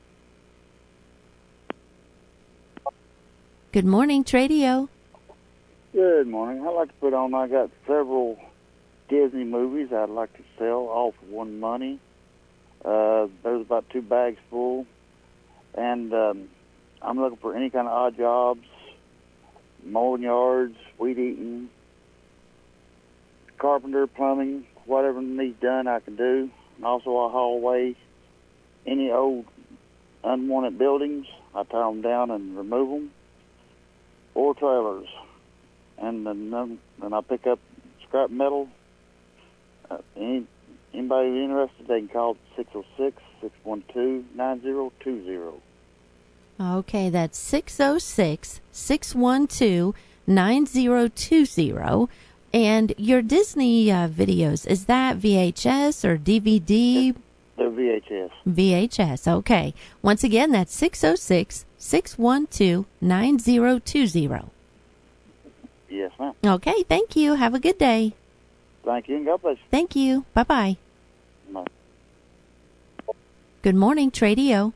Good morning, Tradio. Good morning. I'd like to put on, I got several Disney movies I'd like to sell, all for one money. There's about 2 bags full. And I'm looking for any kind of odd jobs, mowing yards, weed eating, carpenter, plumbing, whatever needs done I can do. And also I haul away any old unwanted buildings. I tear them down and remove them. Or trailers. And then I pick up scrap metal. Anybody interested, they can call 606-612-9020. Okay, that's 606-612-9020. And your Disney videos, is that VHS or DVD? They're VHS. VHS, okay. Once again, that's 606-612-9020. Yes, ma'am. Okay, thank you. Have a good day. Thank you, and God bless you. Thank you. Bye-bye. Bye. Good morning, Tradio.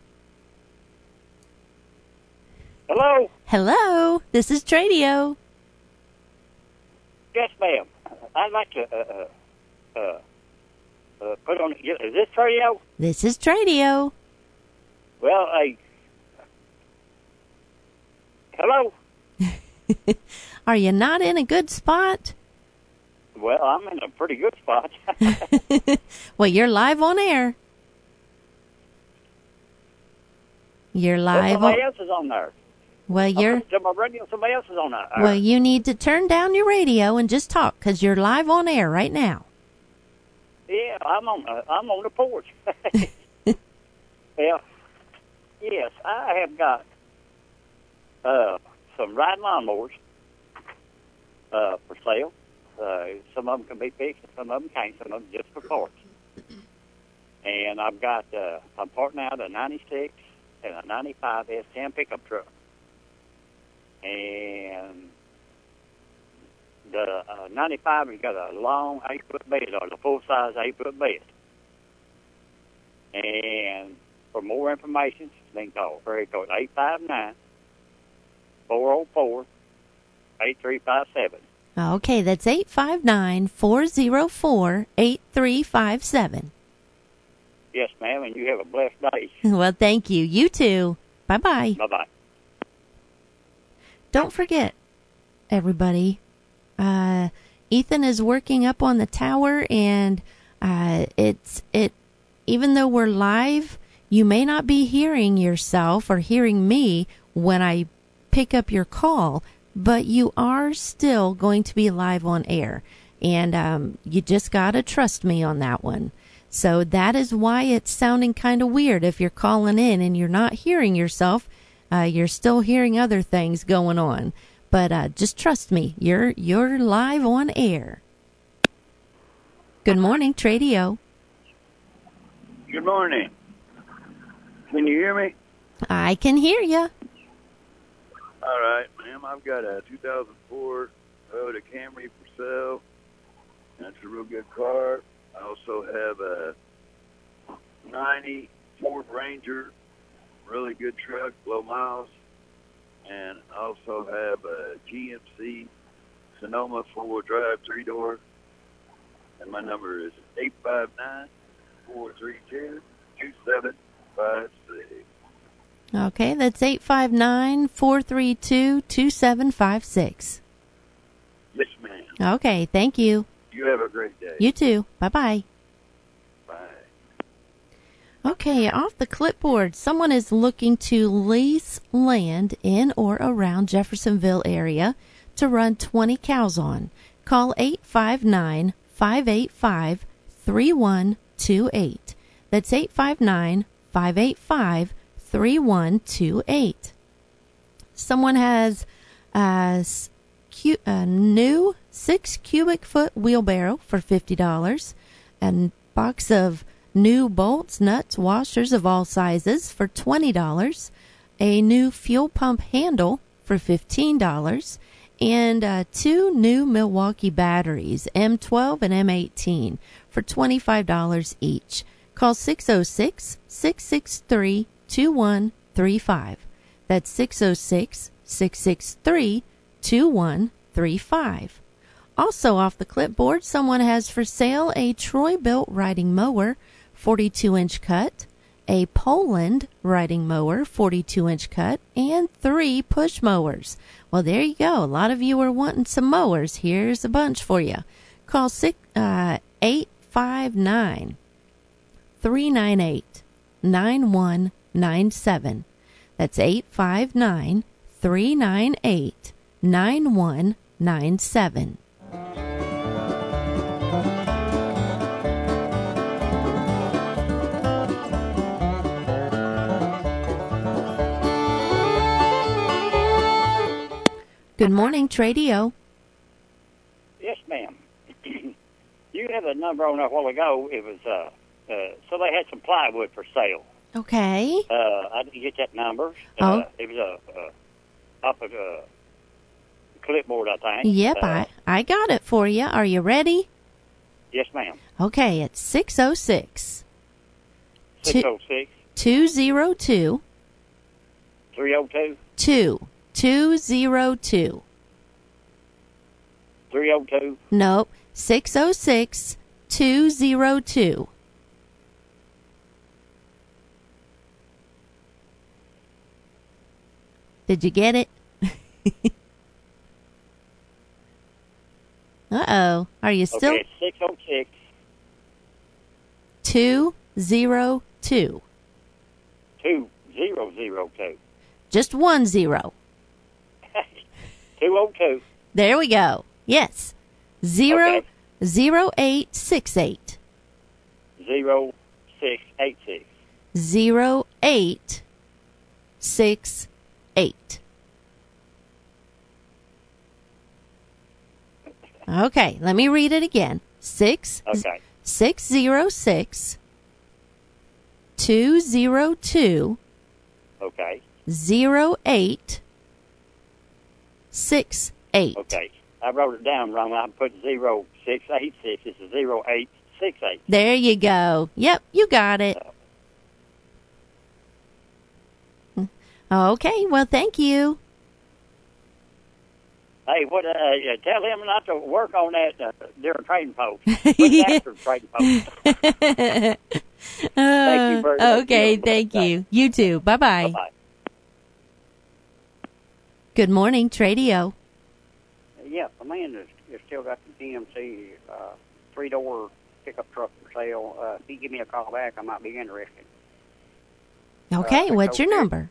Hello? Hello, this is Tradio. Yes, ma'am. I'd like to put on... Is this Tradio? This is Tradio. Well, hello? Are you not in a good spot? Well, I'm in a pretty good spot. Well, you're live on air. You're live somebody else is on there. Well, you're... To my radio, somebody else is on there. Well, you need to turn down your radio and just talk, because you're live on air right now. Yeah, I'm on the porch. Well, yes, I have got some riding lawnmowers for sale. Some of them can be fixed, and some of them can't. Some of them just for parts. And I've got I'm parting out a 96 and a 95 S10 pickup truck. And the 95 has got a long 8-foot bed, or the full-size 8-foot bed. And for more information, they can call area code 859-404-8357. Okay, that's 859-404-8357. Yes, ma'am, and you have a blessed day. Well, thank you. You too. Bye-bye. Bye-bye. Don't forget, everybody, Ethan is working up on the tower, and even though we're live, you may not be hearing yourself or hearing me when I pick up your call, but you are still going to be live on air, and you just got to trust me on that one. So that is why it's sounding kind of weird if you're calling in and you're not hearing yourself. You're still hearing other things going on, but just trust me. You're live on air. Good morning, Tradio. Good morning. Can you hear me? I can hear you. All right, ma'am. I've got a 2004 Toyota Camry for sale. That's a real good car. I also have a '90 Ford Ranger, really good truck, low miles, and I also have a GMC Sonoma 4-wheel drive 3-door, and my number is 859-432-2756. Okay, that's 859-432-2756. Yes, ma'am. Okay, thank you. You have a great day. You too. Bye-bye. Bye. Okay, off the clipboard, someone is looking to lease land in or around Jeffersonville area to run 20 cows on. Call 859-585-3128. That's 859-585-3128. Someone has a new 6 cubic foot wheelbarrow for $50, a box of new bolts, nuts, washers of all sizes for $20, a new fuel pump handle for $15, and 2 new Milwaukee batteries, M12 and M18, for $25 each. Call 606-663-2135. That's 606-663-2135. Also off the clipboard, someone has for sale a Troy-Bilt riding mower, 42-inch cut, a Poland riding mower, 42-inch cut, and 3 push mowers. Well, there you go. A lot of you are wanting some mowers. Here's a bunch for you. Call 859-398-9197. That's 859-398-9197. Good morning, Tradio. Yes, ma'am. You had a number on a while ago. It was so they had some plywood for sale. Okay. I didn't get that number. It was up at a clipboard, I think. Yep, I got it for you. Are you ready? Yes, ma'am. Okay, it's 606. 606. 202. 302. 202. 302. Nope. 606 202. Did you get it? Uh-oh. Are you still? Okay, 606 202. 2002. Just 10. 202. There we go. Yes. 0868. 0686. 0868. Okay, let me read it again. 606 202. Okay. 0868. Okay. I wrote it down wrong. I put 0686. It's 0868. There you go. Yep, you got it. Okay, well, thank you. Hey, tell him not to work on that during trading post. After trading post. Thank you very much. Okay, thank you. You too. Bye-bye. Bye-bye. Good morning, Tradio. Yeah, Amanda has still got the GMC 3-door pickup truck for sale. If you give me a call back, I might be interested. Okay, what's your number?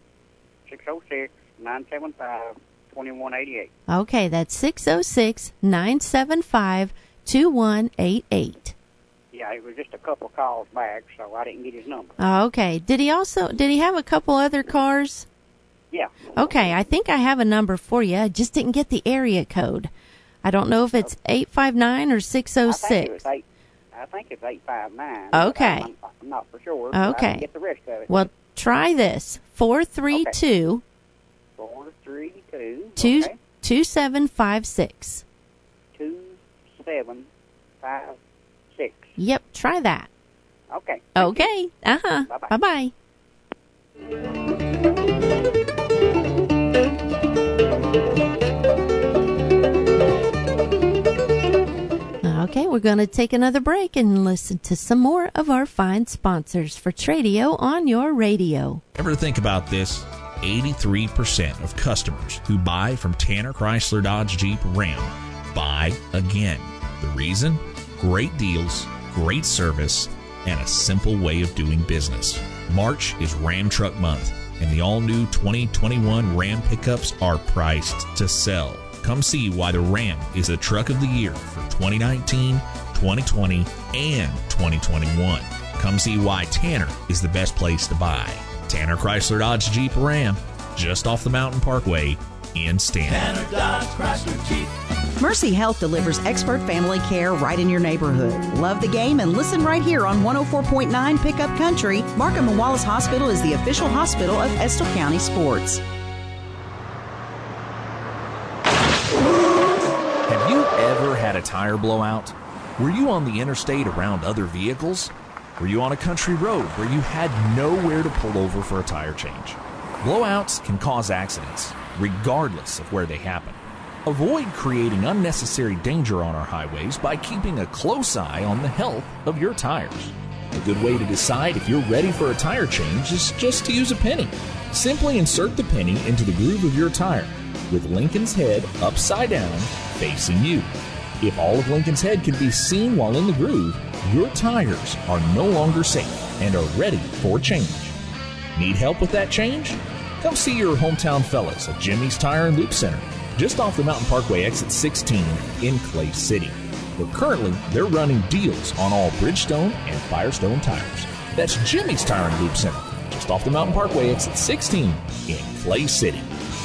606-975-2188. Okay, that's 606-975-2188. Yeah, it was just a couple calls back, so I didn't get his number. Okay. Did he have a couple other cars? Yeah. Okay, I think I have a number for you. I just didn't get the area code. I don't know if it's 859 or 606. I think it's 859. Okay. I'm not for sure. Okay. I didn't get the rest of it. Well, try this. 432 2756. 2756. Yep, try that. Okay. Okay. Bye-bye. Bye-bye. Okay, we're going to take another break and listen to some more of our fine sponsors for Tradio on your radio. Ever think about this? 83% of customers who buy from Tanner Chrysler Dodge Jeep Ram buy again. The reason? Great deals, great service, and a simple way of doing business. March is Ram Truck Month, and the all-new 2021 Ram pickups are priced to sell. Come see why the Ram is the truck of the year for 2019, 2020, and 2021. Come see why Tanner is the best place to buy. Tanner Chrysler Dodge Jeep Ram, just off the Mountain Parkway in Stanton. Tanner Dodge Chrysler Jeep. Mercy Health delivers expert family care right in your neighborhood. Love the game and listen right here on 104.9 Pickup Country. Markham and Wallace Hospital is the official hospital of Estill County Sports. Have you ever had a tire blowout? Were you on the interstate around other vehicles? Were you on a country road where you had nowhere to pull over for a tire change? Blowouts can cause accidents, regardless of where they happen. Avoid creating unnecessary danger on our highways by keeping a close eye on the health of your tires. A good way to decide if you're ready for a tire change is just to use a penny. Simply insert the penny into the groove of your tire, with Lincoln's head upside down, facing you. If all of Lincoln's head can be seen while in the groove, your tires are no longer safe and are ready for change. Need help with that change? Come see your hometown fellas at Jimmy's Tire and Loop Center, just off the Mountain Parkway exit 16 in Clay City. But currently, they're running deals on all Bridgestone and Firestone tires. That's Jimmy's Tire and Loop Center, just off the Mountain Parkway exit 16 in Clay City.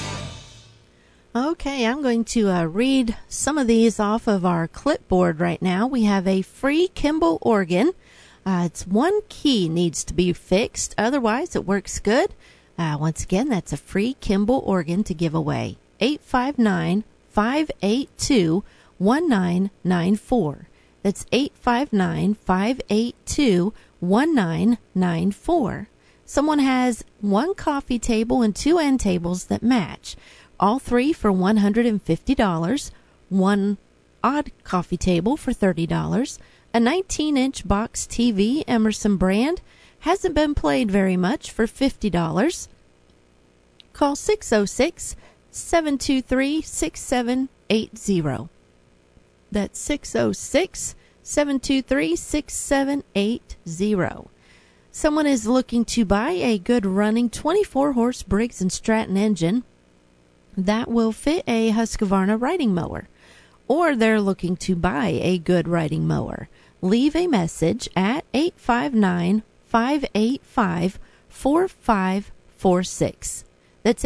Okay, I'm going to read some of these off of our clipboard right now. We have a free Kimball organ. It's one key needs to be fixed. Otherwise, it works good. Once again, that's a free Kimball organ to give away. 859-582-1994. That's 859-582-1994. Someone has one coffee table and two end tables that match. All three for $150, one odd coffee table for $30, a 19-inch box TV, Emerson brand, hasn't been played very much for $50. Call 606-723-6780. That's 606-723-6780. Someone is looking to buy a good running 24-horse Briggs & Stratton engine that will fit a Husqvarna riding mower, or they're looking to buy a good riding mower. Leave a message at 859-585-4546. That's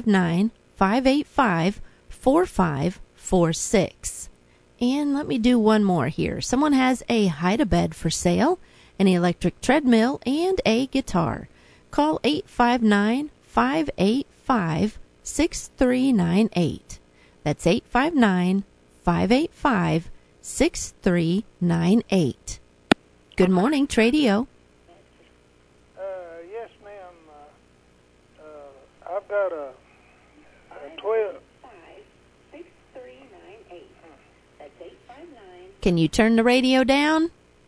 859-585-4546. And let me do one more here. Someone has a hide-a-bed for sale, an electric treadmill, and a guitar. Call 859-585-6398. That's 859-585-6398. Good morning, Tradio. Yes, ma'am. I've got a 12. Can you turn the radio down?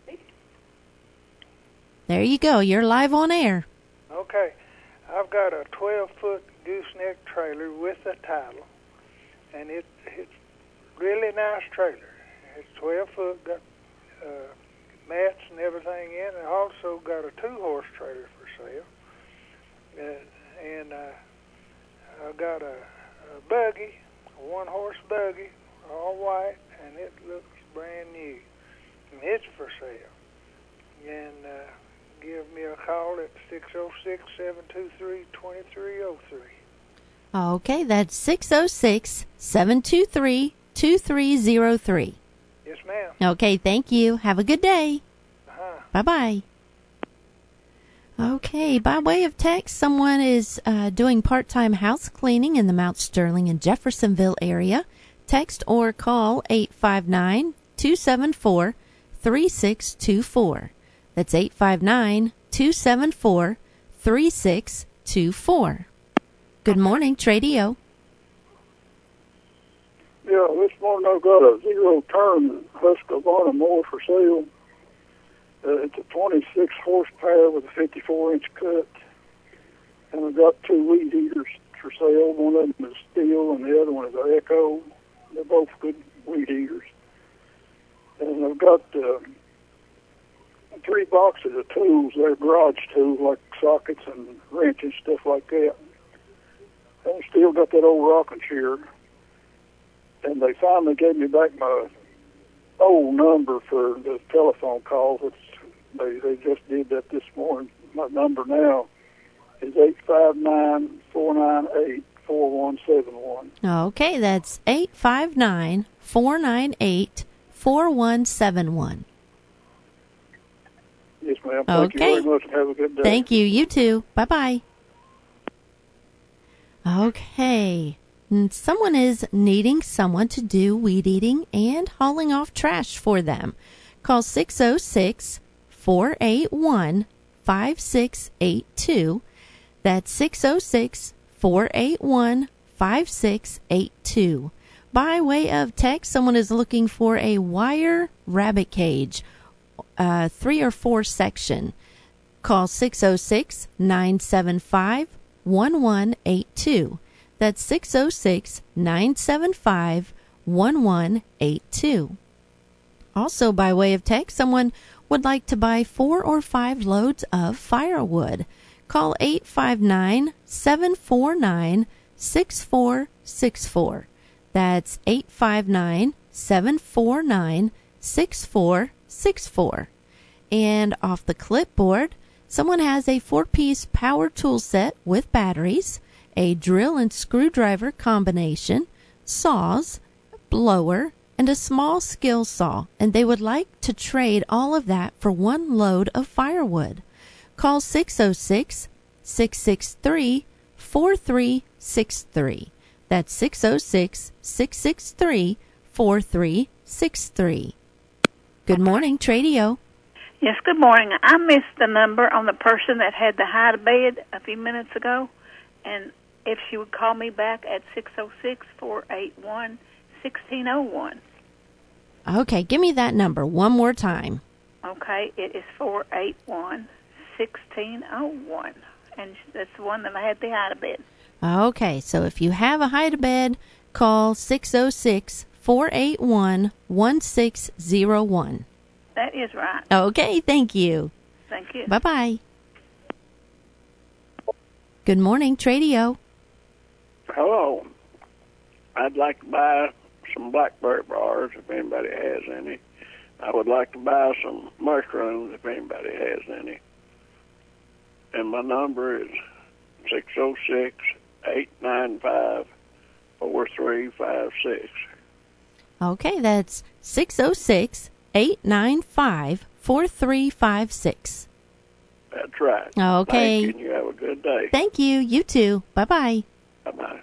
There you go. You're live on air. Okay. I've got a 12-foot gooseneck trailer with a title, and it's really nice trailer. It's 12 foot, got mats and everything in. I also got a 2-horse trailer for sale, and I've got a buggy, a 1-horse buggy, all white, and it looks brand new, and it's for sale. And give me a call at 606-723-2303. Okay, that's 606-723-2303. Yes, ma'am. Okay, thank you. Have a good day. Bye-bye. Okay, by way of text, someone is doing part-time house cleaning in the Mount Sterling and Jeffersonville area. Text or call 859-274-3624. That's 859-274-3624. Good morning, Tradio. Yeah, this morning I've got a zero-turn Husqvarna mower for sale. It's a 26 horsepower with a 54-inch cut. And I've got 2 weed eaters for sale. One of them is Steel and the other one is an Echo. They're both good weed eaters. And I've got 3 boxes of tools. They're garage tools like sockets and wrenches, stuff like that. And I still got that old rocking chair. And they finally gave me back my old number for the telephone calls. They just did that this morning. My number now is 859-498-4171. Okay, that's 859-498-4171. Yes, ma'am. Thank you very much and have a good day. Thank you. You too. Bye-bye. Okay. Someone is needing someone to do weed eating and hauling off trash for them. Call 606-481-5682. That's 606-481-5682. By way of text, someone is looking for a wire rabbit cage, 3 or 4 section. Call 606-975-1182. That's 606-975-1182. Also, by way of text, someone would like to buy 4 or 5 loads of firewood. Call 859-749-6464. That's 859-749-6464. And off the clipboard, someone has a 4-piece power tool set with batteries, a drill and screwdriver combination, saws, blower, and a small skill saw, and they would like to trade all of that for 1 load of firewood. Call 606-663-4363. That's 606-663-4363. Good morning, Tradio. Yes, good morning. I missed the number on the person that had the hide-a-bed a few minutes ago, and if she would call me back at 606-481-1601. Okay, give me that number one more time. Okay, it is 481-1601, and that's the one that I had the hide-a-bed. Okay, so if you have a hide-a-bed, call 606-481-1601. That is right. Okay, thank you. Thank you. Bye-bye. Good morning, Tradio. Hello. I'd like to buy some blackberry bars if anybody has any. I would like to buy some mushrooms if anybody has any. And my number is 606-895-4356. Okay, that's 606-895-4356. That's right. Okay. Thank you, and you have a good day. Thank you. You too. Bye-bye. Bye-bye.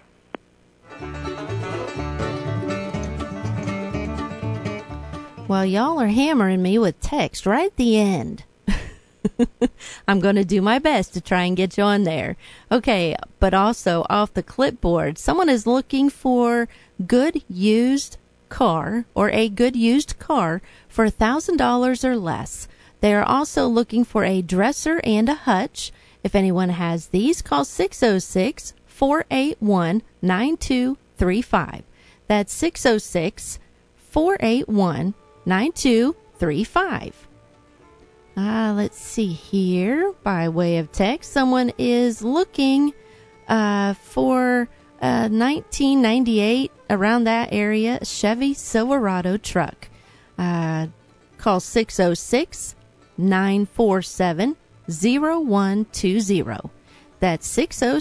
Well, y'all are hammering me with text right at the end. I'm going to do my best to try and get you on there. Okay, but also off the clipboard, someone is looking for good used car or a good used car for $1,000 or less. They are also looking for a dresser and a hutch. If anyone has these, call 606-481-9235. That's 606-481-9235. Let's see here. By way of text, someone is looking for a 1998, around that area, Chevy Silverado truck. Call 606-947-0120. That's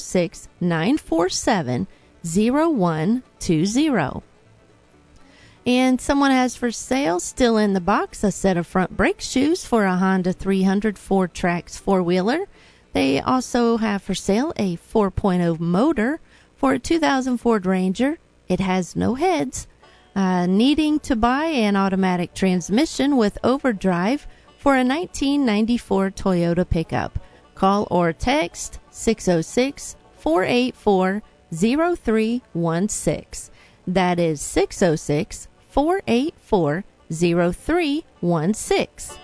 606-947-0120. And someone has for sale, still in the box, a set of front brake shoes for a Honda 300 4-Trax 4-wheeler. They also have for sale a 4.0 motor for a 2000 Ford Ranger. It has no heads. Needing to buy an automatic transmission with overdrive for a 1994 Toyota pickup. Call or text 606-484-0316. That is 606-484-0316.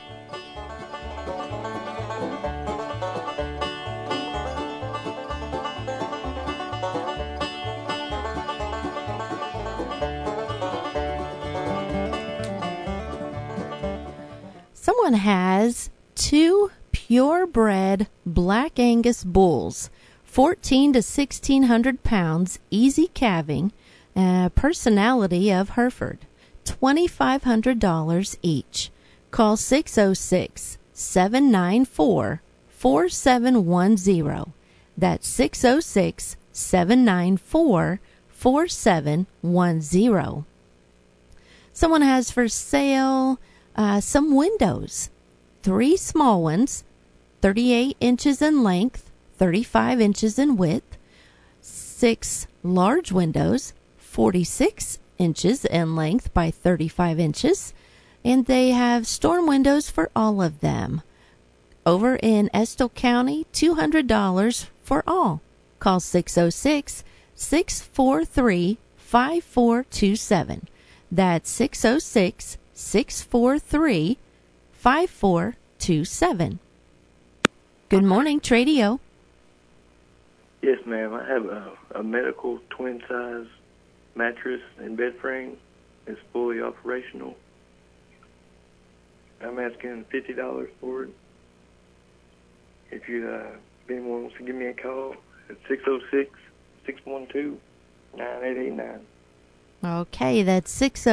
Someone has 2 purebred Black Angus bulls, 14 to 1,600 pounds, easy calving, personality of Hereford, $2,500 each. Call 606-794-4710. That's 606-794-4710. Someone has for sale some windows, 3 small ones, 38 inches in length, 35 inches in width, 6 large windows, 46 inches in length by 35 inches, and they have storm windows for all of them. Over in Estill County, $200 for all. Call 606-643-5427. That's 606-643-5427. Good morning, Tradio. Yes, ma'am. I have a medical twin-size mattress and bed frame. It's fully operational. I'm asking $50 for it. If anyone wants to give me a call at 606-612-9889. Okay, that's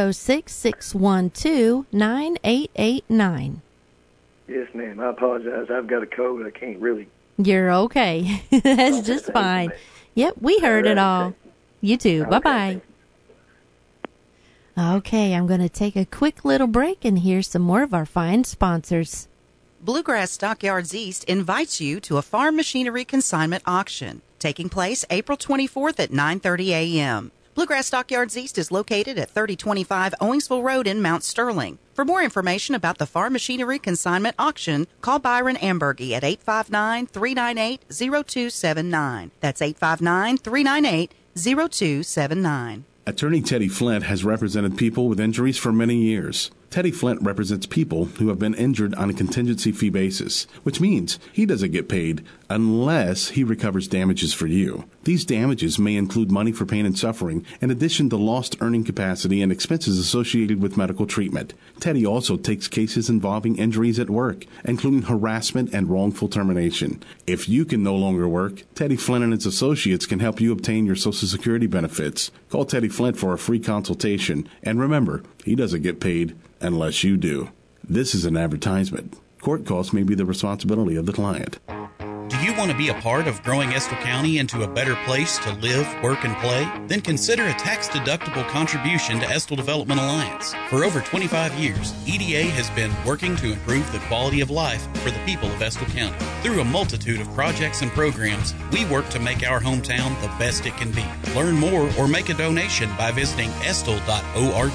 606-612-9889. Yes, ma'am. I apologize. I've got a cold. I can't really. You're okay. That's just fine. Yep, we heard it all. You too. Okay. Bye-bye. Okay, I'm going to take a quick little break and hear some more of our fine sponsors. Bluegrass Stockyards East invites you to a farm machinery consignment auction taking place April 24th at 9:30 a.m. Bluegrass Stockyards East is located at 3025 Owingsville Road in Mount Sterling. For more information about the farm machinery consignment auction, call Byron Ambergy at 859-398-0279. That's 859-398-0279. Attorney Teddy Flint has represented people with injuries for many years. Teddy Flint represents people who have been injured on a contingency fee basis, which means he doesn't get paid unless he recovers damages for you. These damages may include money for pain and suffering, in addition to lost earning capacity and expenses associated with medical treatment. Teddy also takes cases involving injuries at work, including harassment and wrongful termination. If you can no longer work, Teddy Flint and his associates can help you obtain your Social Security benefits. Call Teddy Flint for a free consultation, and remember, he doesn't get paid unless you do. This is an advertisement. Court costs may be the responsibility of the client. Do you want to be a part of growing Estill County into a better place to live, work, and play? Then consider a tax-deductible contribution to Estill Development Alliance. For over 25 years, EDA has been working to improve the quality of life for the people of Estill County. Through a multitude of projects and programs, we work to make our hometown the best it can be. Learn more or make a donation by visiting estill.org.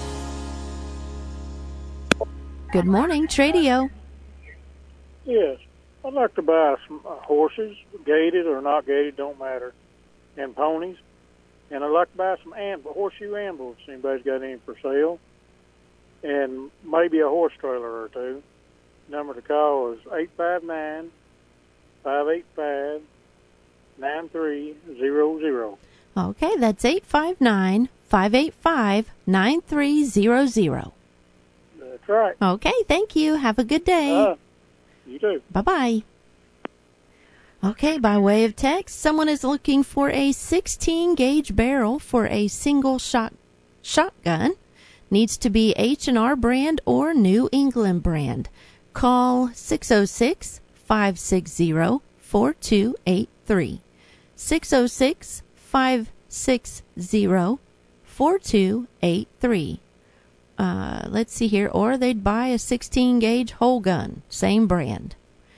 Good morning, Tradio. Yes, I'd like to buy some horses, gated or not gated, don't matter, and ponies. And I'd like to buy some horseshoe ambles. Anybody's got any for sale? And maybe a horse trailer or two. Number to call is 859-585-9300. Okay, that's 859-585-9300. That's right. Okay, thank you. Have a good day. You too. Bye-bye. Okay, by way of text, someone is looking for a 16-gauge barrel for a single shotgun. Needs to be H&R brand or New England brand. Call 606-560-4283. 606-560-4283. Let's see here. Or they'd buy a 16-gauge whole gun. Same brand.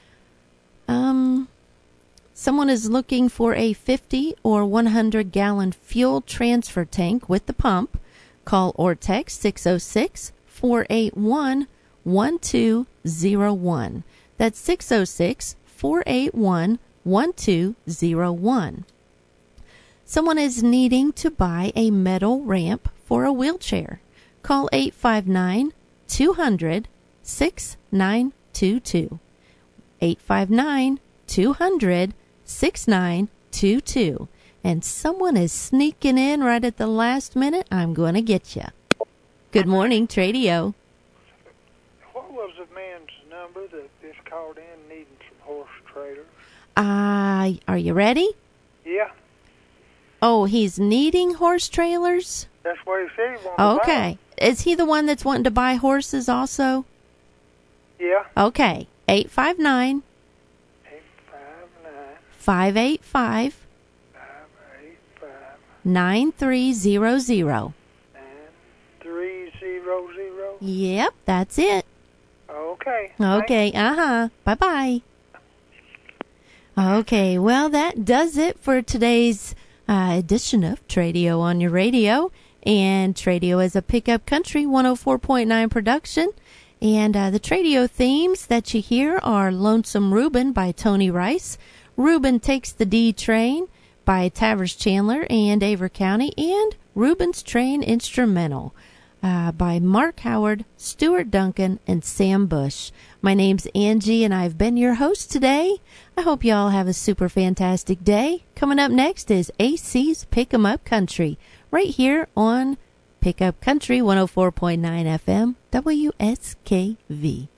Someone is looking for a 50 or 100-gallon fuel transfer tank with the pump. Call or text 606-481-1010. 606-481-1201. That's 606-481-1201. Someone is needing to buy a metal ramp for a wheelchair. Call 859-200-6922. 859-200-6922. And someone is sneaking in right at the last minute. I'm going to get you. Good morning, Tradio. What was the man's number that just called in needing some horse trailers? Are you ready? Yeah. Oh, he's needing horse trailers? That's what he said he wanted to buy. Okay. Is he the one that's wanting to buy horses also? Yeah. Okay. 859 585 9300. 9300? Yep, that's it. Okay. Okay, Bye-bye. Okay, well, that does it for today's edition of Tradio on Your Radio. And Tradio is a Pickup Country 104.9 production. And the Tradio themes that you hear are Lonesome Reuben by Tony Rice, Reuben Takes the D Train by Tavers Chandler and Aver County, and Reuben's Train Instrumental by Mark Howard, Stuart Duncan, and Sam Bush. My name's Angie, and I've been your host today. I hope you all have a super fantastic day. Coming up next is AC's Pick 'em Up Country, right here on Pickup Country 104.9 FM, WSKV.